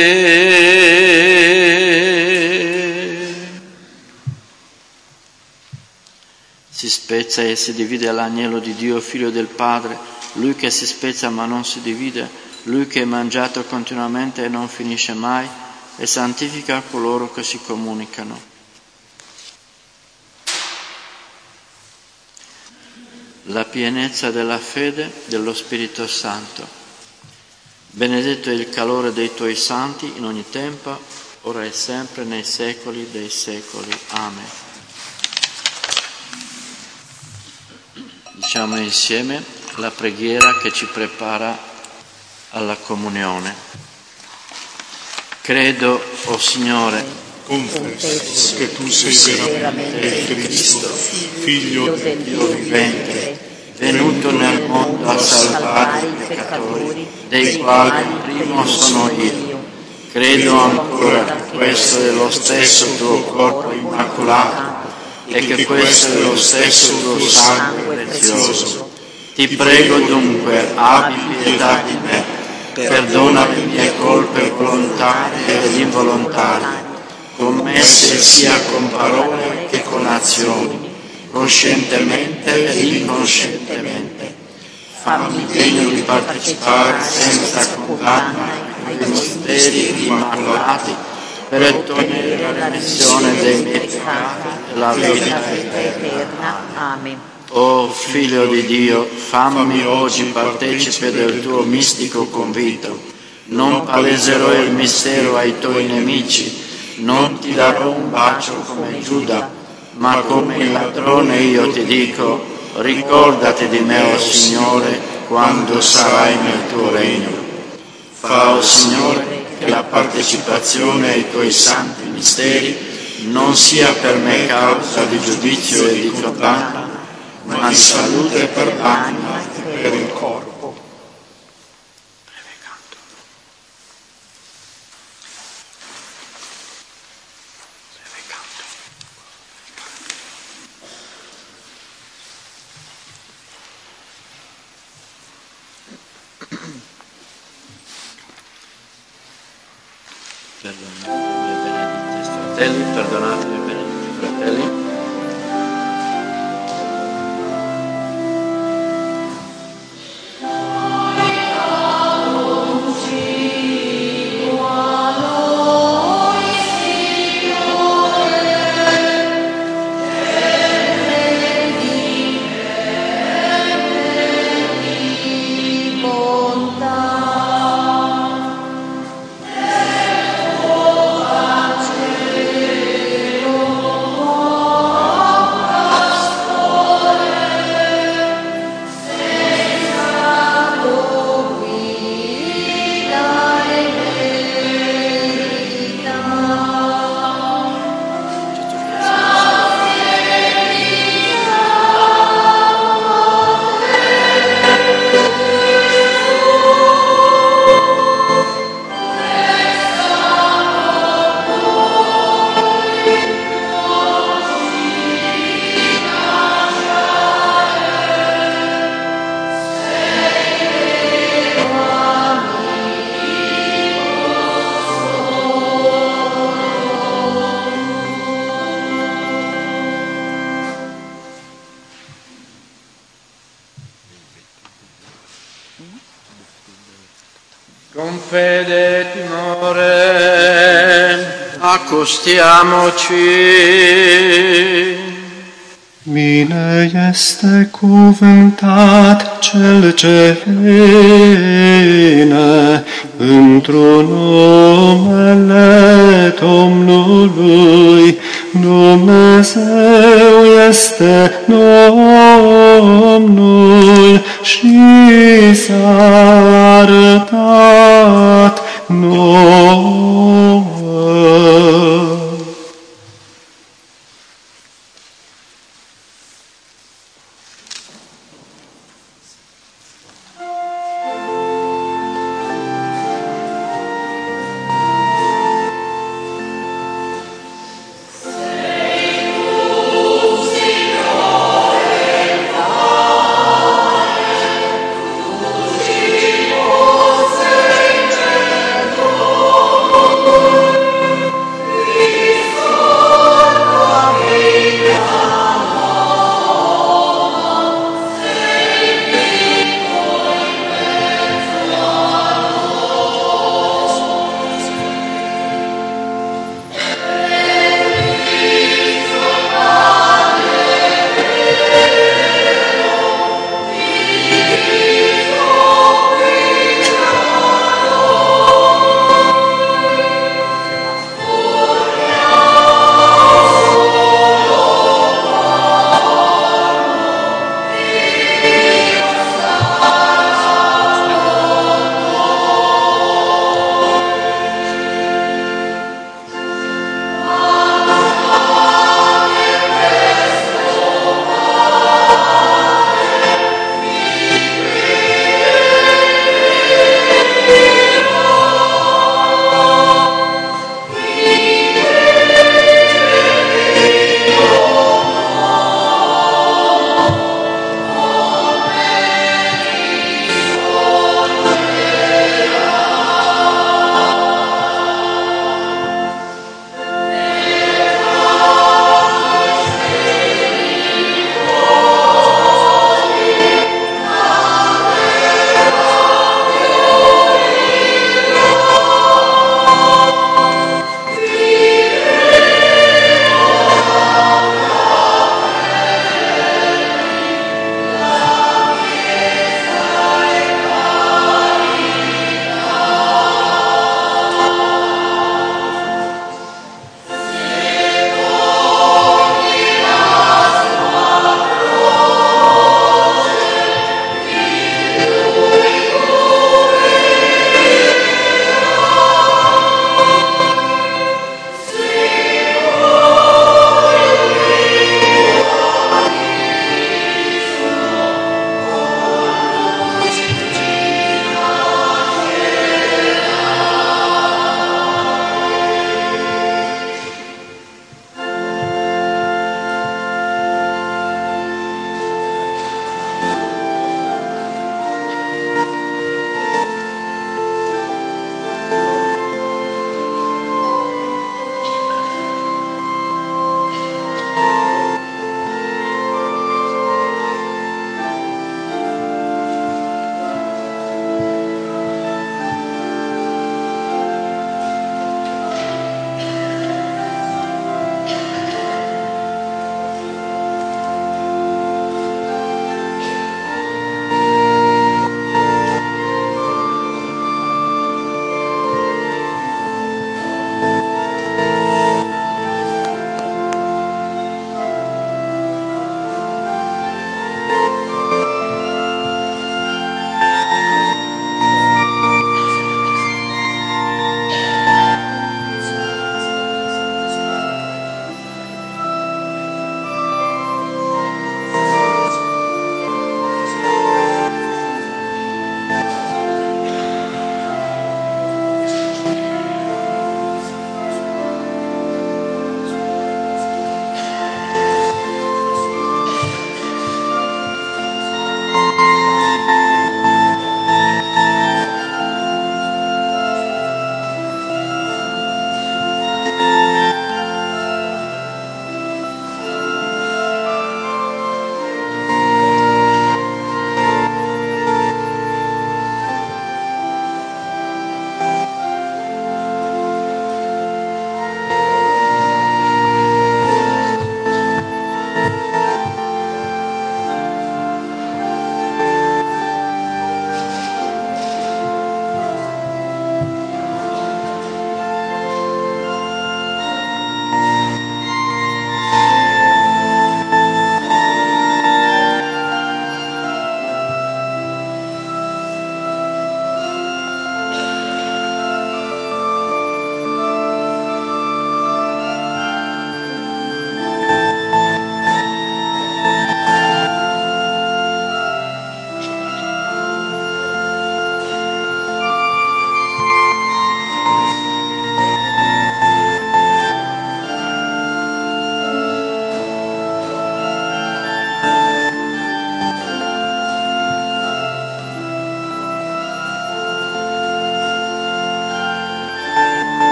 Si spezza e si divide l'agnello di Dio, figlio del Padre, lui che si spezza ma non si divide, lui che è mangiato continuamente e non finisce mai, e santifica coloro che si comunicano. La pienezza della fede dello Spirito Santo. Benedetto è il calore dei Tuoi santi in ogni tempo, ora e sempre nei secoli dei secoli. Amen. Diciamo insieme la preghiera che ci prepara alla comunione. Credo, o Signore, confesso che Tu sei veramente il Cristo, Figlio del Dio vivente, venuto nel mondo a salvare i peccatori, dei quali il primo sono io. Credo ancora che questo è lo stesso Tuo corpo immacolato e che questo è lo stesso Tuo sangue prezioso. Ti prego dunque, abbi pietà di me, perdona le mie colpe volontarie ed involontarie, commesse sia con parole che con azioni, coscientemente ed incoscientemente. Fammi degno di partecipare senza condanna ai misteri immacolati, per ottenere la remissione dei miei peccati e la vita eterna. Amen. O Figlio di Dio, fammi oggi partecipe del Tuo mistico convito. Non paleserò il mistero ai Tuoi nemici, non Ti darò un bacio come Giuda, ma come il ladrone io Ti dico: Ricordati di me, o Signore, quando sarai nel tuo regno. Fa, o Signore, che la partecipazione ai tuoi santi misteri non sia per me causa di giudizio e di condanna, ma di salute per l'anima e per il corpo. Perdonatemi, benedicti fratelli. Con fede e timore accostiamoci. Bine este cuvântat cel ce vine într-un numele Domnului. Dumnezeu este Domnul și s-a arătat nouă. Oh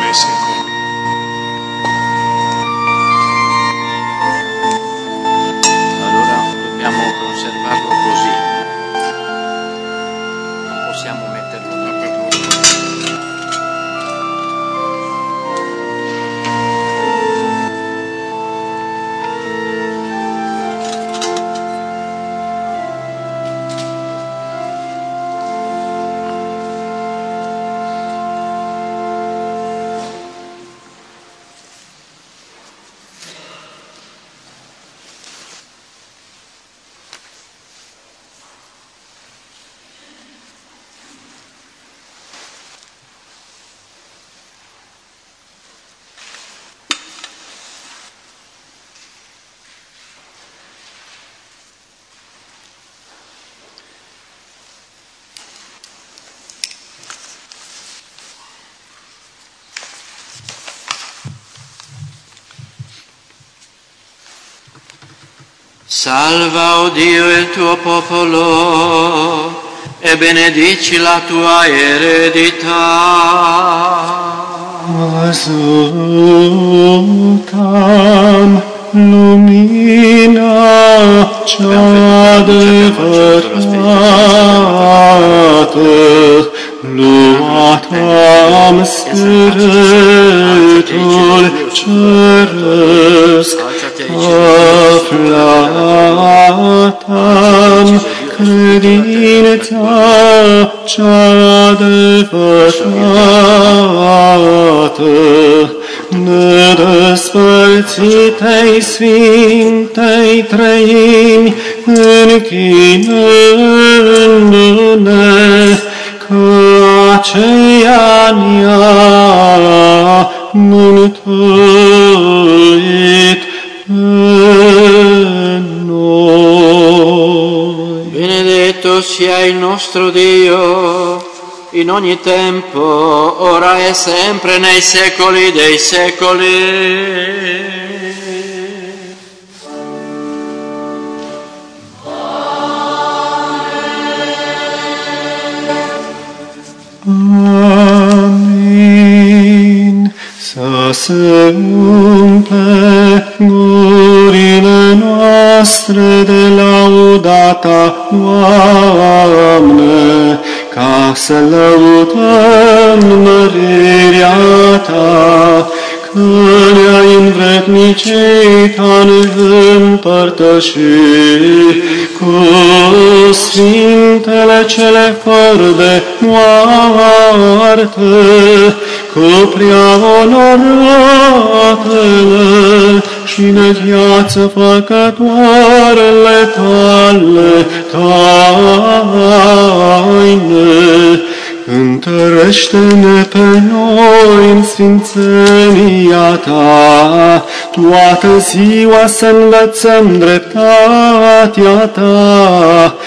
nei secoli. Allora dobbiamo conservarlo così. Non possiamo metterlo dappertutto. Salva, o Dio, il tuo popolo e benedici la tua eredità. Azutam lumina ceadevărată, luatam spiritul ceresc, aflatam credința ceadevărată, nedespărțitei Sfintei Treimi, închinându-ne că aceea ne-a mântuit pe noi. Benedetto sia il nostro Dio in ogni tempo, ora e sempre, nei secoli dei secoli. Amin. Să se umple gurile noastre de laudata, Doamne, ca să lăudăm mărirea Ta, că ne-ai învrednicit a ne împărtăși cu Sfintele cele fără de moarte, cu prea onoratele și de viață făcătoarele Tale taine. Întărește-ne pe noi în sfințenia Ta, toată ziua să învățăm dreptatea Ta.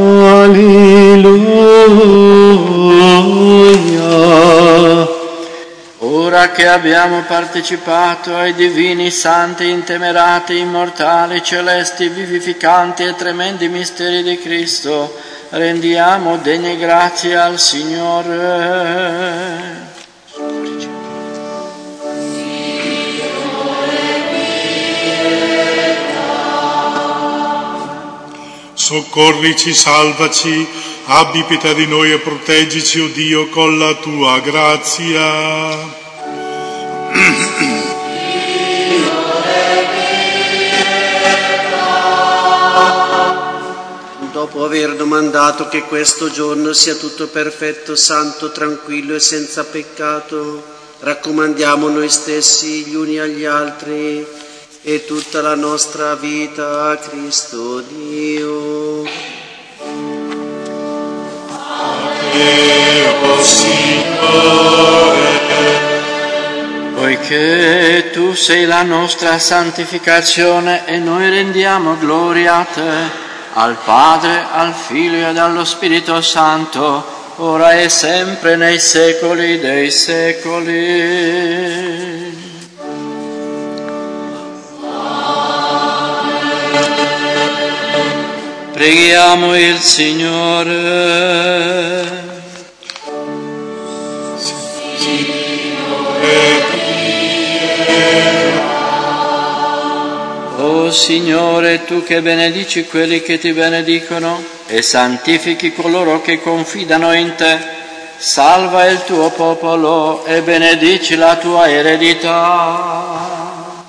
Alleluia! Ora che abbiamo partecipato ai divini, santi, intemerati, immortali, celesti, vivificanti e tremendi misteri di Cristo, rendiamo degne grazie al Signore. Soccorrici, salvaci, abbi pietà di noi e proteggici, o Dio, con la tua grazia. Dopo aver domandato che questo giorno sia tutto perfetto, santo, tranquillo e senza peccato, raccomandiamo noi stessi gli uni agli altri e tutta la nostra vita a Cristo Dio. O Signore, poiché Tu sei la nostra santificazione e noi rendiamo gloria a Te, al Padre, al Figlio ed allo Spirito Santo, ora e sempre nei secoli dei secoli. Preghiamo il Signore. Signore, Signore, tu che benedici quelli che ti benedicono e santifichi coloro che confidano in te, salva il tuo popolo e benedici la tua eredità.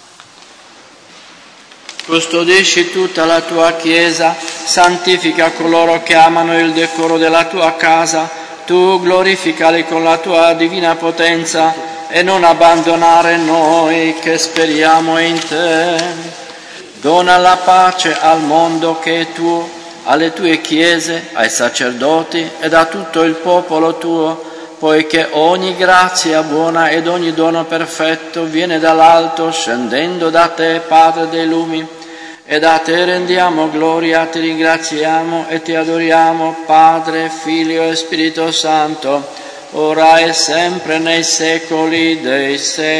Custodisci tutta la tua Chiesa, santifica coloro che amano il decoro della tua casa, tu glorificali con la tua divina potenza e non abbandonare noi che speriamo in te. Dona la pace al mondo che è tuo, alle tue chiese, ai sacerdoti ed a tutto il popolo tuo, poiché ogni grazia buona ed ogni dono perfetto viene dall'alto, scendendo da te, Padre dei lumi, e da te rendiamo gloria, ti ringraziamo e ti adoriamo, Padre, Figlio e Spirito Santo, ora e sempre nei secoli dei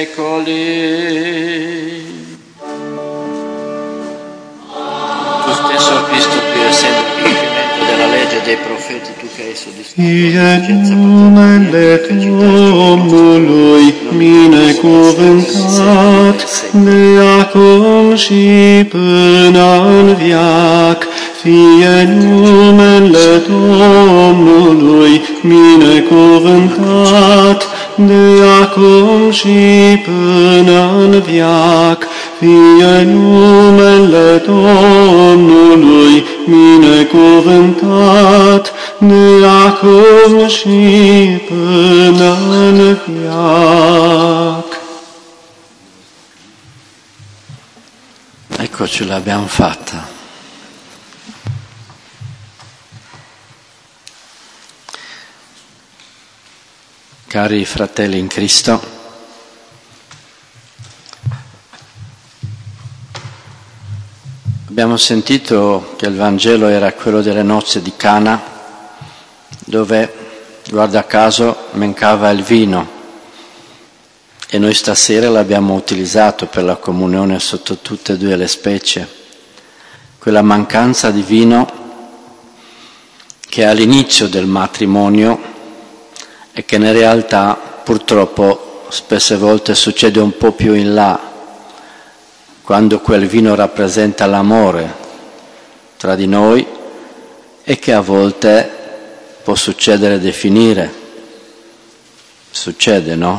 secoli. Tu stesso, Cristo, più essendo il compimento della legge dei profeti, tu che hai soddisfatto numele Domnului binecuvântat de acum și până în veac. Fie numele Domnului binecuvântat de acum și până în veac. Fie numele Domnului binecuvântat de acum și până în veac. Ecco, ce l'abbiamo fatta. Cari fratelli in Cristo, abbiamo sentito che il Vangelo era quello delle nozze di Cana, dove, guarda caso, mancava il vino, e noi stasera l'abbiamo utilizzato per la comunione sotto tutte e due le specie. Quella mancanza di vino che è all'inizio del matrimonio e che in realtà purtroppo spesse volte succede un po' più in là, quando quel vino rappresenta l'amore tra di noi e che a volte può succedere di finire. Succede, no?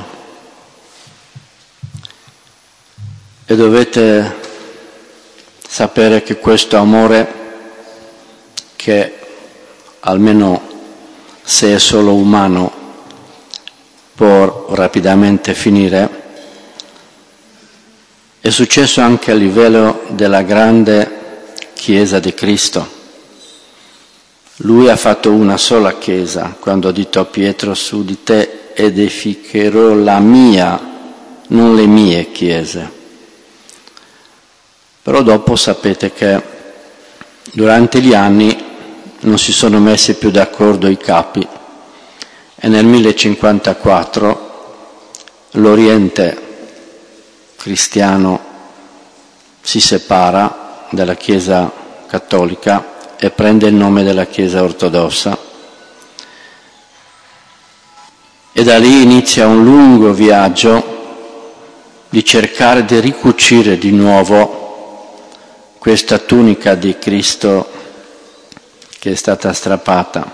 E dovete sapere che questo amore, che almeno se è solo umano può rapidamente finire, è successo anche a livello della grande Chiesa di Cristo. Lui ha fatto una sola Chiesa quando ha detto a Pietro: su di te edificherò la mia, non le mie chiese. Però dopo sapete che durante gli anni non si sono messi più d'accordo i capi e nel 1054 l'Oriente cristiano si separa dalla Chiesa cattolica e prende il nome della Chiesa ortodossa, e da lì inizia un lungo viaggio di cercare di ricucire di nuovo questa tunica di Cristo che è stata strappata.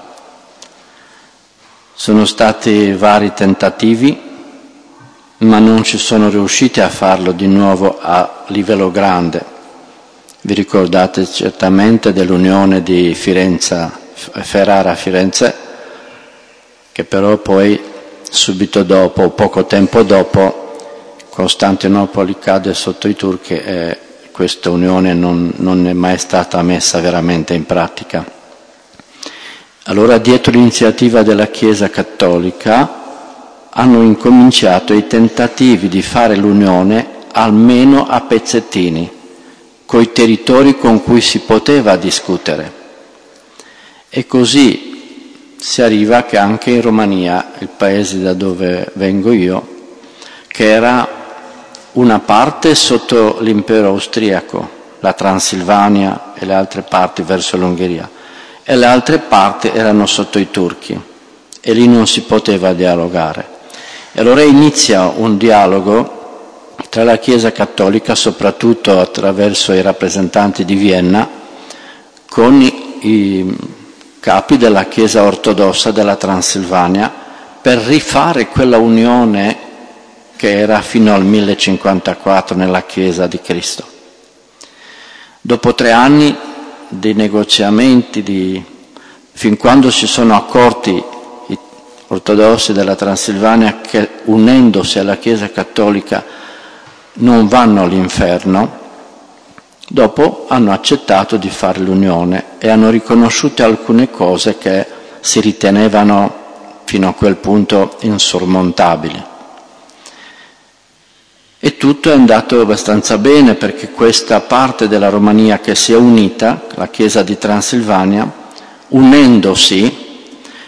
Sono stati vari tentativi, ma non ci sono riusciti a farlo di nuovo a livello grande. Vi ricordate certamente dell'unione di Firenze, Ferrara a Firenze, che però poi subito dopo, poco tempo dopo, Costantinopoli cade sotto i turchi e questa unione non è mai stata messa veramente in pratica. Allora, dietro l'iniziativa della Chiesa cattolica hanno incominciato i tentativi di fare l'unione almeno a pezzettini, coi territori con cui si poteva discutere. E così si arriva che anche in Romania, il paese da dove vengo io, che era una parte sotto l'impero austriaco, la Transilvania e le altre parti verso l'Ungheria, e le altre parti erano sotto i turchi, e lì non si poteva dialogare. E allora inizia un dialogo tra la Chiesa cattolica, soprattutto attraverso i rappresentanti di Vienna, con i capi della Chiesa ortodossa della Transilvania, per rifare quella unione che era fino al 1054 nella Chiesa di Cristo. Dopo 3 anni di negoziamenti, fin quando si sono accorti i ortodossi della Transilvania che unendosi alla Chiesa cattolica non vanno all'inferno, dopo hanno accettato di fare l'unione e hanno riconosciuto alcune cose che si ritenevano fino a quel punto insormontabili. E tutto è andato abbastanza bene, perché questa parte della Romania che si è unita, la Chiesa di Transilvania, unendosi,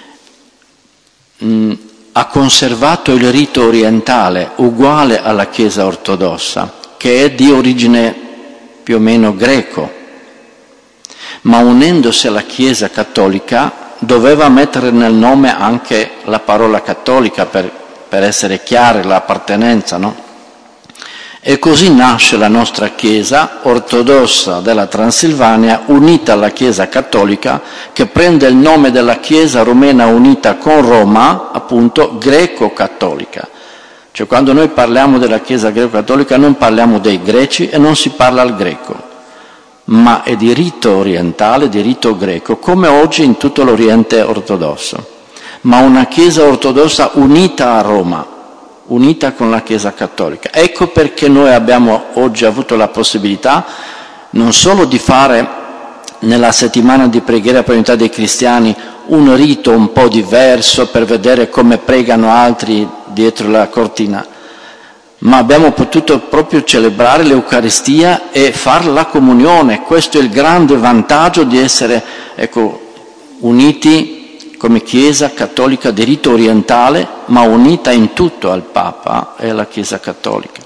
ha conservato il rito orientale uguale alla Chiesa ortodossa, che è di origine più o meno greco, ma unendosi alla Chiesa cattolica doveva mettere nel nome anche la parola cattolica per essere chiara l'appartenenza, no? E così nasce la nostra Chiesa ortodossa della Transilvania, unita alla Chiesa cattolica, che prende il nome della Chiesa romena unita con Roma, appunto greco-cattolica. Cioè, quando noi parliamo della Chiesa greco-cattolica non parliamo dei greci e non si parla al greco, ma è di rito orientale, di rito greco, come oggi in tutto l'Oriente ortodosso. Ma una Chiesa ortodossa unita a Roma, unita con la Chiesa cattolica. Ecco perché noi abbiamo oggi avuto la possibilità non solo di fare nella settimana di preghiera per l'unità dei cristiani un rito un po' diverso per vedere come pregano altri dietro la cortina, ma abbiamo potuto proprio celebrare l'Eucaristia e fare la comunione. Questo è il grande vantaggio di essere, uniti come Chiesa cattolica di rito orientale, ma unita in tutto al Papa e alla Chiesa cattolica.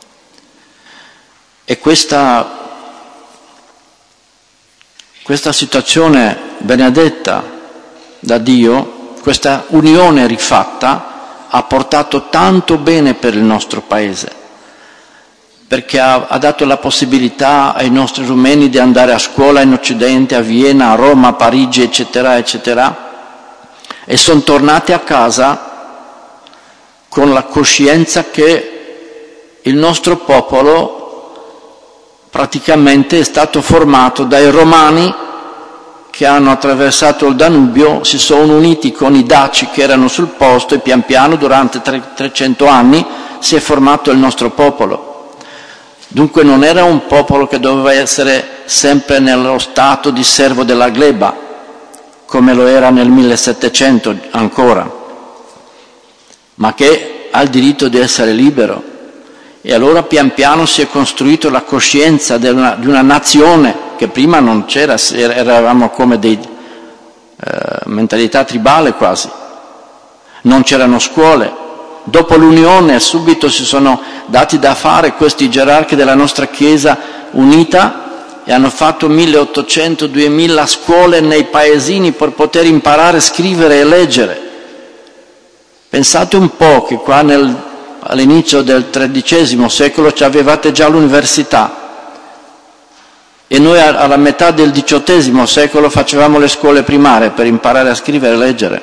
E questa situazione benedetta da Dio, questa unione rifatta, ha portato tanto bene per il nostro Paese, perché ha dato la possibilità ai nostri rumeni di andare a scuola in Occidente, a Vienna, a Roma, a Parigi, eccetera, eccetera, e sono tornati a casa con la coscienza che il nostro popolo praticamente è stato formato dai romani che hanno attraversato il Danubio, si sono uniti con i daci che erano sul posto e pian piano durante 300 anni si è formato il nostro popolo. Dunque non era un popolo che doveva essere sempre nello stato di servo della gleba, come lo era nel 1700 ancora, ma che ha il diritto di essere libero. E allora pian piano si è costruito la coscienza di una nazione che prima non c'era, eravamo come mentalità tribale quasi, non c'erano scuole. Dopo l'unione subito si sono dati da fare questi gerarchi della nostra Chiesa unita e hanno fatto 1800-2000 scuole nei paesini per poter imparare a scrivere e leggere. Pensate un po' che qua all'inizio del XIII secolo ci avevate già l'università e noi alla metà del XVIII secolo facevamo le scuole primarie per imparare a scrivere e leggere.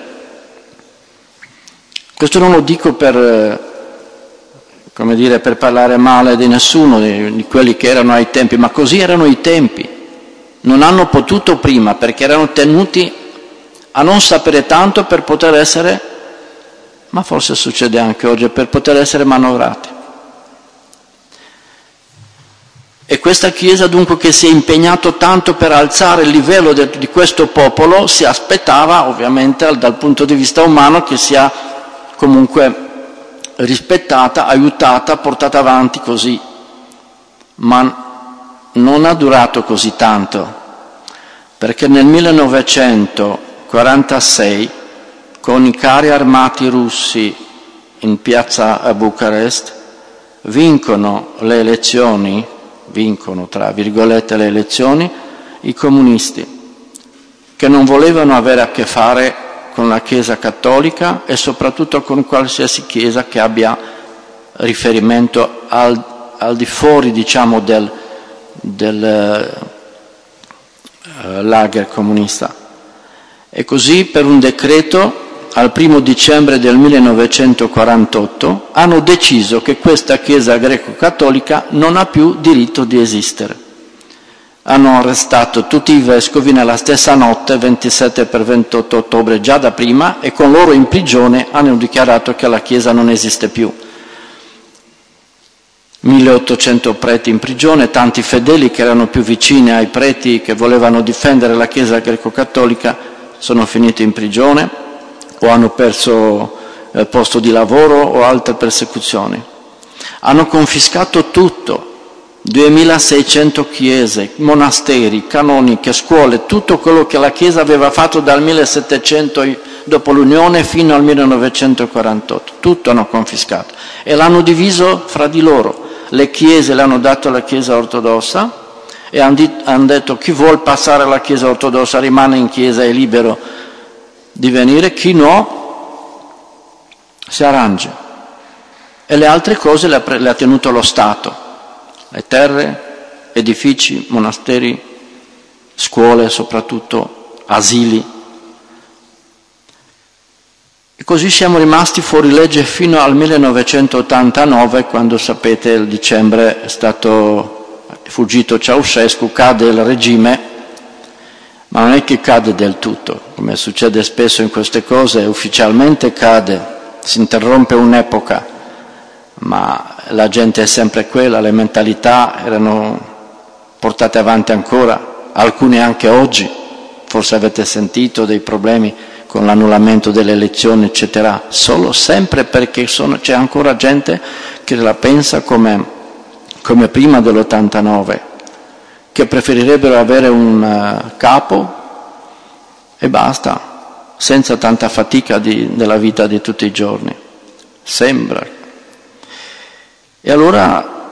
Questo non lo dico per parlare male di nessuno, di quelli che erano ai tempi, ma così erano i tempi. Non hanno potuto prima perché erano tenuti a non sapere tanto per poter essere, ma forse succede anche oggi, per poter essere manovrati. E questa Chiesa dunque, che si è impegnato tanto per alzare il livello di questo popolo, si aspettava ovviamente dal punto di vista umano che sia comunque rispettata, aiutata, portata avanti così. Ma non ha durato così tanto, perché nel 1946 con i carri armati russi in piazza a Bucarest vincono tra virgolette le elezioni i comunisti, che non volevano avere a che fare con la Chiesa cattolica e soprattutto con qualsiasi Chiesa che abbia riferimento al di fuori, diciamo, del lager comunista. E così, per un decreto, al 1 dicembre del 1948, hanno deciso che questa Chiesa greco-cattolica non ha più diritto di esistere. Hanno arrestato tutti i vescovi nella stessa notte, 27 per 28 ottobre, già da prima, e con loro in prigione hanno dichiarato che la Chiesa non esiste più. 1800 preti in prigione, tanti fedeli che erano più vicini ai preti che volevano difendere la Chiesa greco-cattolica sono finiti in prigione o hanno perso posto di lavoro o altre persecuzioni. Hanno confiscato tutto, 2600 chiese, monasteri, canoniche, scuole, tutto quello che la Chiesa aveva fatto dal 1700 dopo l'Unione fino al 1948, tutto hanno confiscato e l'hanno diviso fra di loro. Le chiese le hanno dato alla Chiesa ortodossa e hanno detto chi vuol passare alla Chiesa ortodossa rimane in Chiesa, è libero di venire, chi no si arrangia. E le altre cose le ha tenuto lo Stato, le terre, edifici, monasteri, scuole, soprattutto asili. E così siamo rimasti fuori legge fino al 1989, quando, sapete, il dicembre è fuggito Ceausescu, cade il regime, ma non è che cade del tutto, come succede spesso in queste cose, ufficialmente cade, si interrompe un'epoca, ma la gente è sempre quella, le mentalità erano portate avanti ancora, alcune anche oggi, forse avete sentito dei problemi con l'annullamento delle elezioni, eccetera, solo sempre perché c'è ancora gente che la pensa come prima dell'89, che preferirebbero avere un capo e basta, senza tanta fatica della vita di tutti i giorni. Sembra. E allora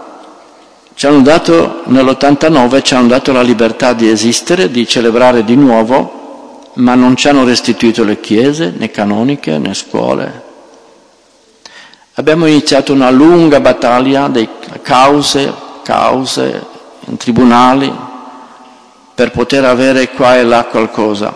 nell'89 ci hanno dato la libertà di esistere, di celebrare di nuovo, ma non ci hanno restituito le chiese, né canoniche, né scuole. Abbiamo iniziato una lunga battaglia di cause in tribunali per poter avere qua e là qualcosa.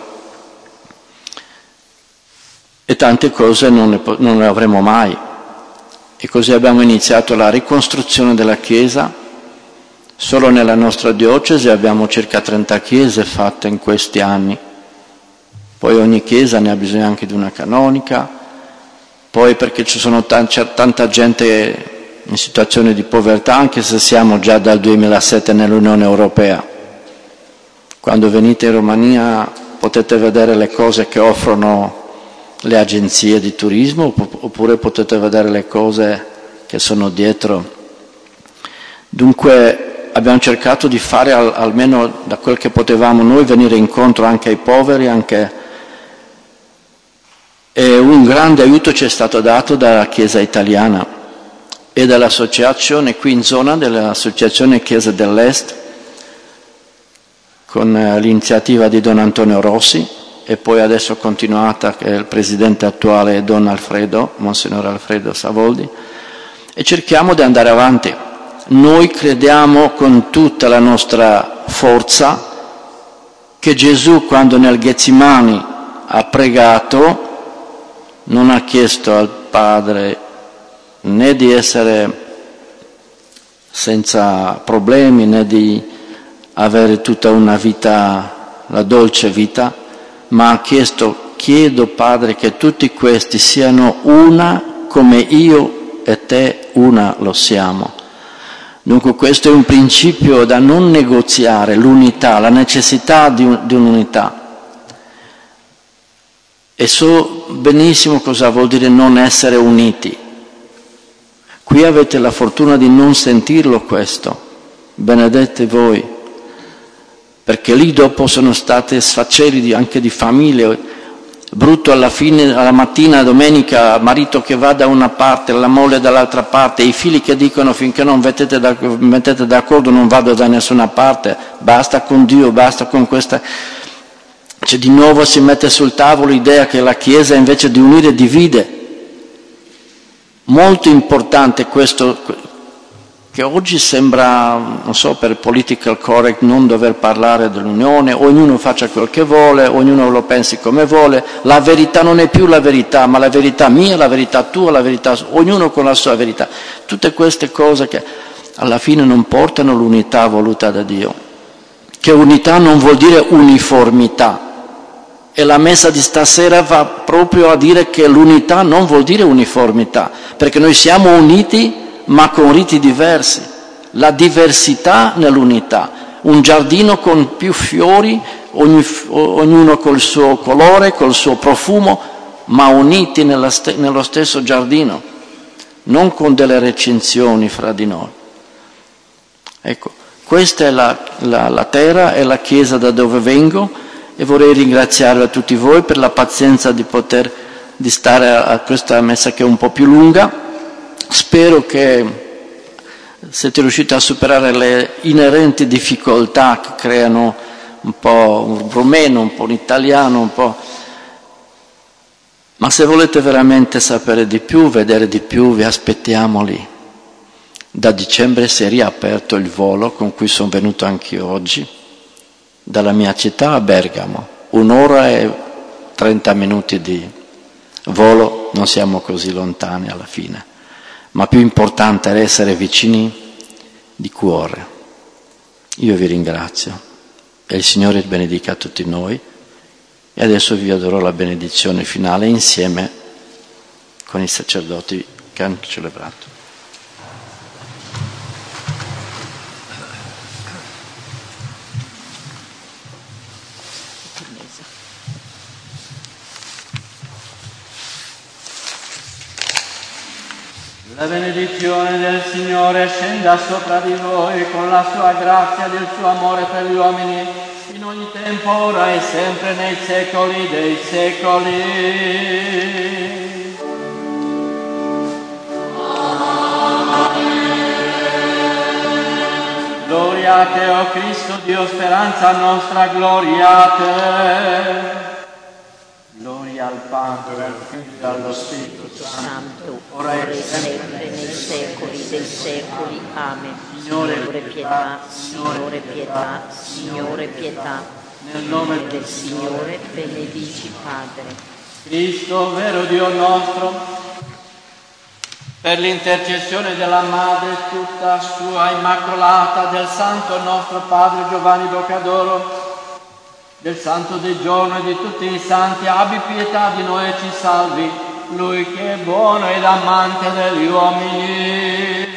E tante cose non le avremo mai. E così abbiamo iniziato la ricostruzione della Chiesa. Solo nella nostra diocesi abbiamo circa 30 chiese fatte in questi anni. Poi ogni chiesa ne ha bisogno anche di una canonica, poi perché ci sono tanta gente in situazione di povertà, anche se siamo già dal 2007 nell'Unione Europea. Quando venite in Romania potete vedere le cose che offrono le agenzie di turismo, oppure potete vedere le cose che sono dietro. Dunque abbiamo cercato di fare almeno da quel che potevamo noi, venire incontro anche ai poveri, e un grande aiuto ci è stato dato dalla Chiesa italiana e dall'associazione qui in zona, dell'Associazione Chiese dell'Est, con l'iniziativa di Don Antonio Rossi, e poi adesso continuata, che il presidente attuale è Monsignor Alfredo Savoldi, e cerchiamo di andare avanti. Noi crediamo con tutta la nostra forza che Gesù, quando nel Getsimani ha pregato, non ha chiesto al Padre né di essere senza problemi, né di avere tutta una vita, la dolce vita, ma ha chiesto: chiedo, Padre, che tutti questi siano una come io e te una lo siamo. Dunque questo è un principio da non negoziare, l'unità, la necessità di un'unità. E so benissimo cosa vuol dire non essere uniti. Qui avete la fortuna di non sentirlo questo, benedette voi, perché lì dopo sono state sfaceli anche di famiglie, brutto alla mattina, domenica, marito che va da una parte, la moglie dall'altra parte, i figli che dicono: finché non mettete d'accordo non vado da nessuna parte, basta con Dio, basta con questa... Cioè di nuovo si mette sul tavolo l'idea che la Chiesa invece di unire divide. Molto importante questo, che oggi sembra, non so, per political correct non dover parlare dell'Unione, ognuno faccia quel che vuole, ognuno lo pensi come vuole, la verità non è più la verità, ma la verità mia, la verità tua, la verità, ognuno con la sua verità. Tutte queste cose che alla fine non portano l'unità voluta da Dio, che unità non vuol dire uniformità. E la messa di stasera va proprio a dire che l'unità non vuol dire uniformità, perché noi siamo uniti ma con riti diversi. La diversità nell'unità. Un giardino con più fiori, ognuno col suo colore, col suo profumo, ma uniti nello stesso giardino, non con delle recinzioni fra di noi. Ecco, questa è la terra, è la chiesa da dove vengo, e vorrei ringraziare a tutti voi per la pazienza di stare a questa messa che è un po' più lunga. Spero che siete riusciti a superare le inerenti difficoltà che creano un po' un rumeno, un po' un italiano, un po'. Ma se volete veramente sapere di più, vedere di più, vi aspettiamo lì. Da dicembre si è riaperto il volo con cui sono venuto anche oggi, dalla mia città a Bergamo, 1 ora e 30 minuti di volo, non siamo così lontani alla fine, ma più importante è essere vicini di cuore. Io vi ringrazio e il Signore benedica tutti noi, e adesso vi darò la benedizione finale insieme con i sacerdoti che hanno celebrato. La benedizione del Signore scenda sopra di voi con la sua grazia e il suo amore per gli uomini, in ogni tempo, ora e sempre, nei secoli dei secoli. Gloria a te, o Cristo, Dio speranza nostra, gloria a te. Gloria al Padre, al Figlio e allo Spirito Santo, ora e sempre, nei secoli dei secoli. Amen. Signore pietà, Signore pietà, Signore pietà. Nel nome del Signore benedici, Padre. Cristo, vero Dio nostro, per l'intercessione della Madre tutta sua immacolata, del Santo nostro Padre Giovanni Boccadoro, del Santo di giorno e di tutti i santi, abbi pietà di noi e ci salvi, Lui che è buono ed amante degli uomini.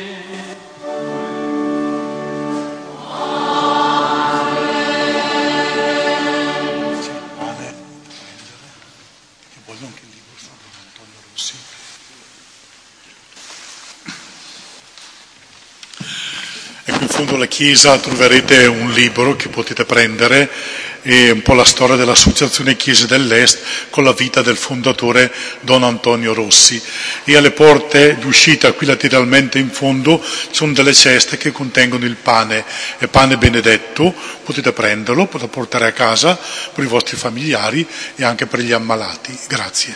Ecco, in fondo alla chiesa troverete un libro che potete prendere, è un po' la storia dell'Associazione Chiese dell'Est con la vita del fondatore Don Antonio Rossi, e alle porte di uscita qui lateralmente in fondo ci sono delle ceste che contengono il pane, è pane benedetto, potete prenderlo, potete portare a casa per i vostri familiari e anche per gli ammalati. Grazie.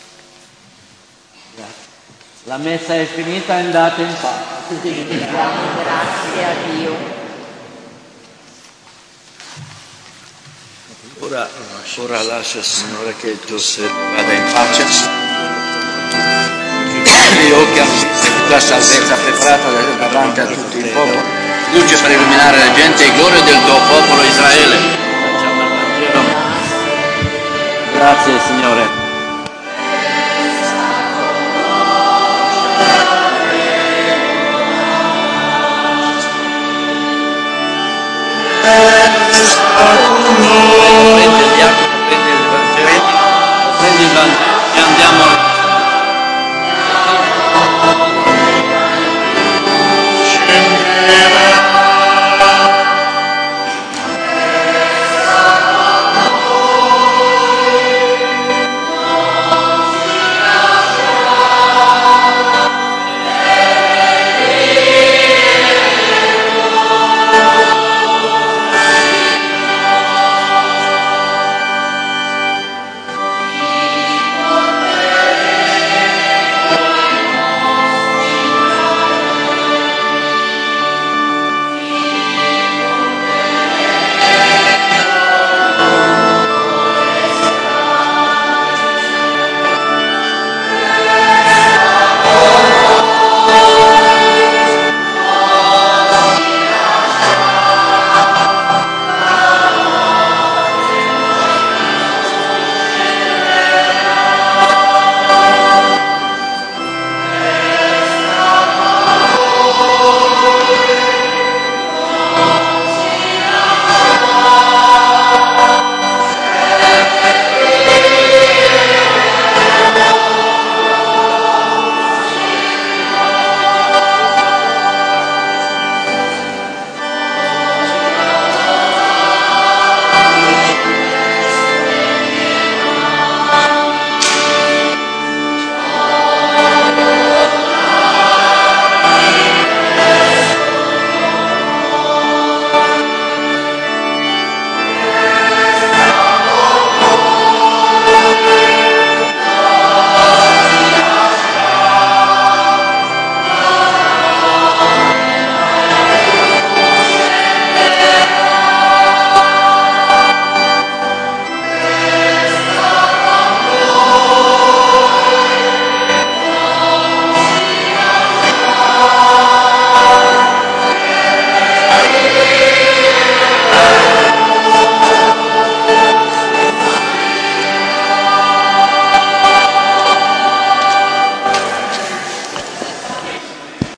La messa è finita, andate in pace. Grazie a Dio. Ora lascia, Signore, che il tuo servo vada in pace. Io che ho la salvezza preparata davanti a tutto il popolo, luce per illuminare la gente e gloria del tuo popolo Israele. Facciamo il Vangelo. Grazie, Signore. È stato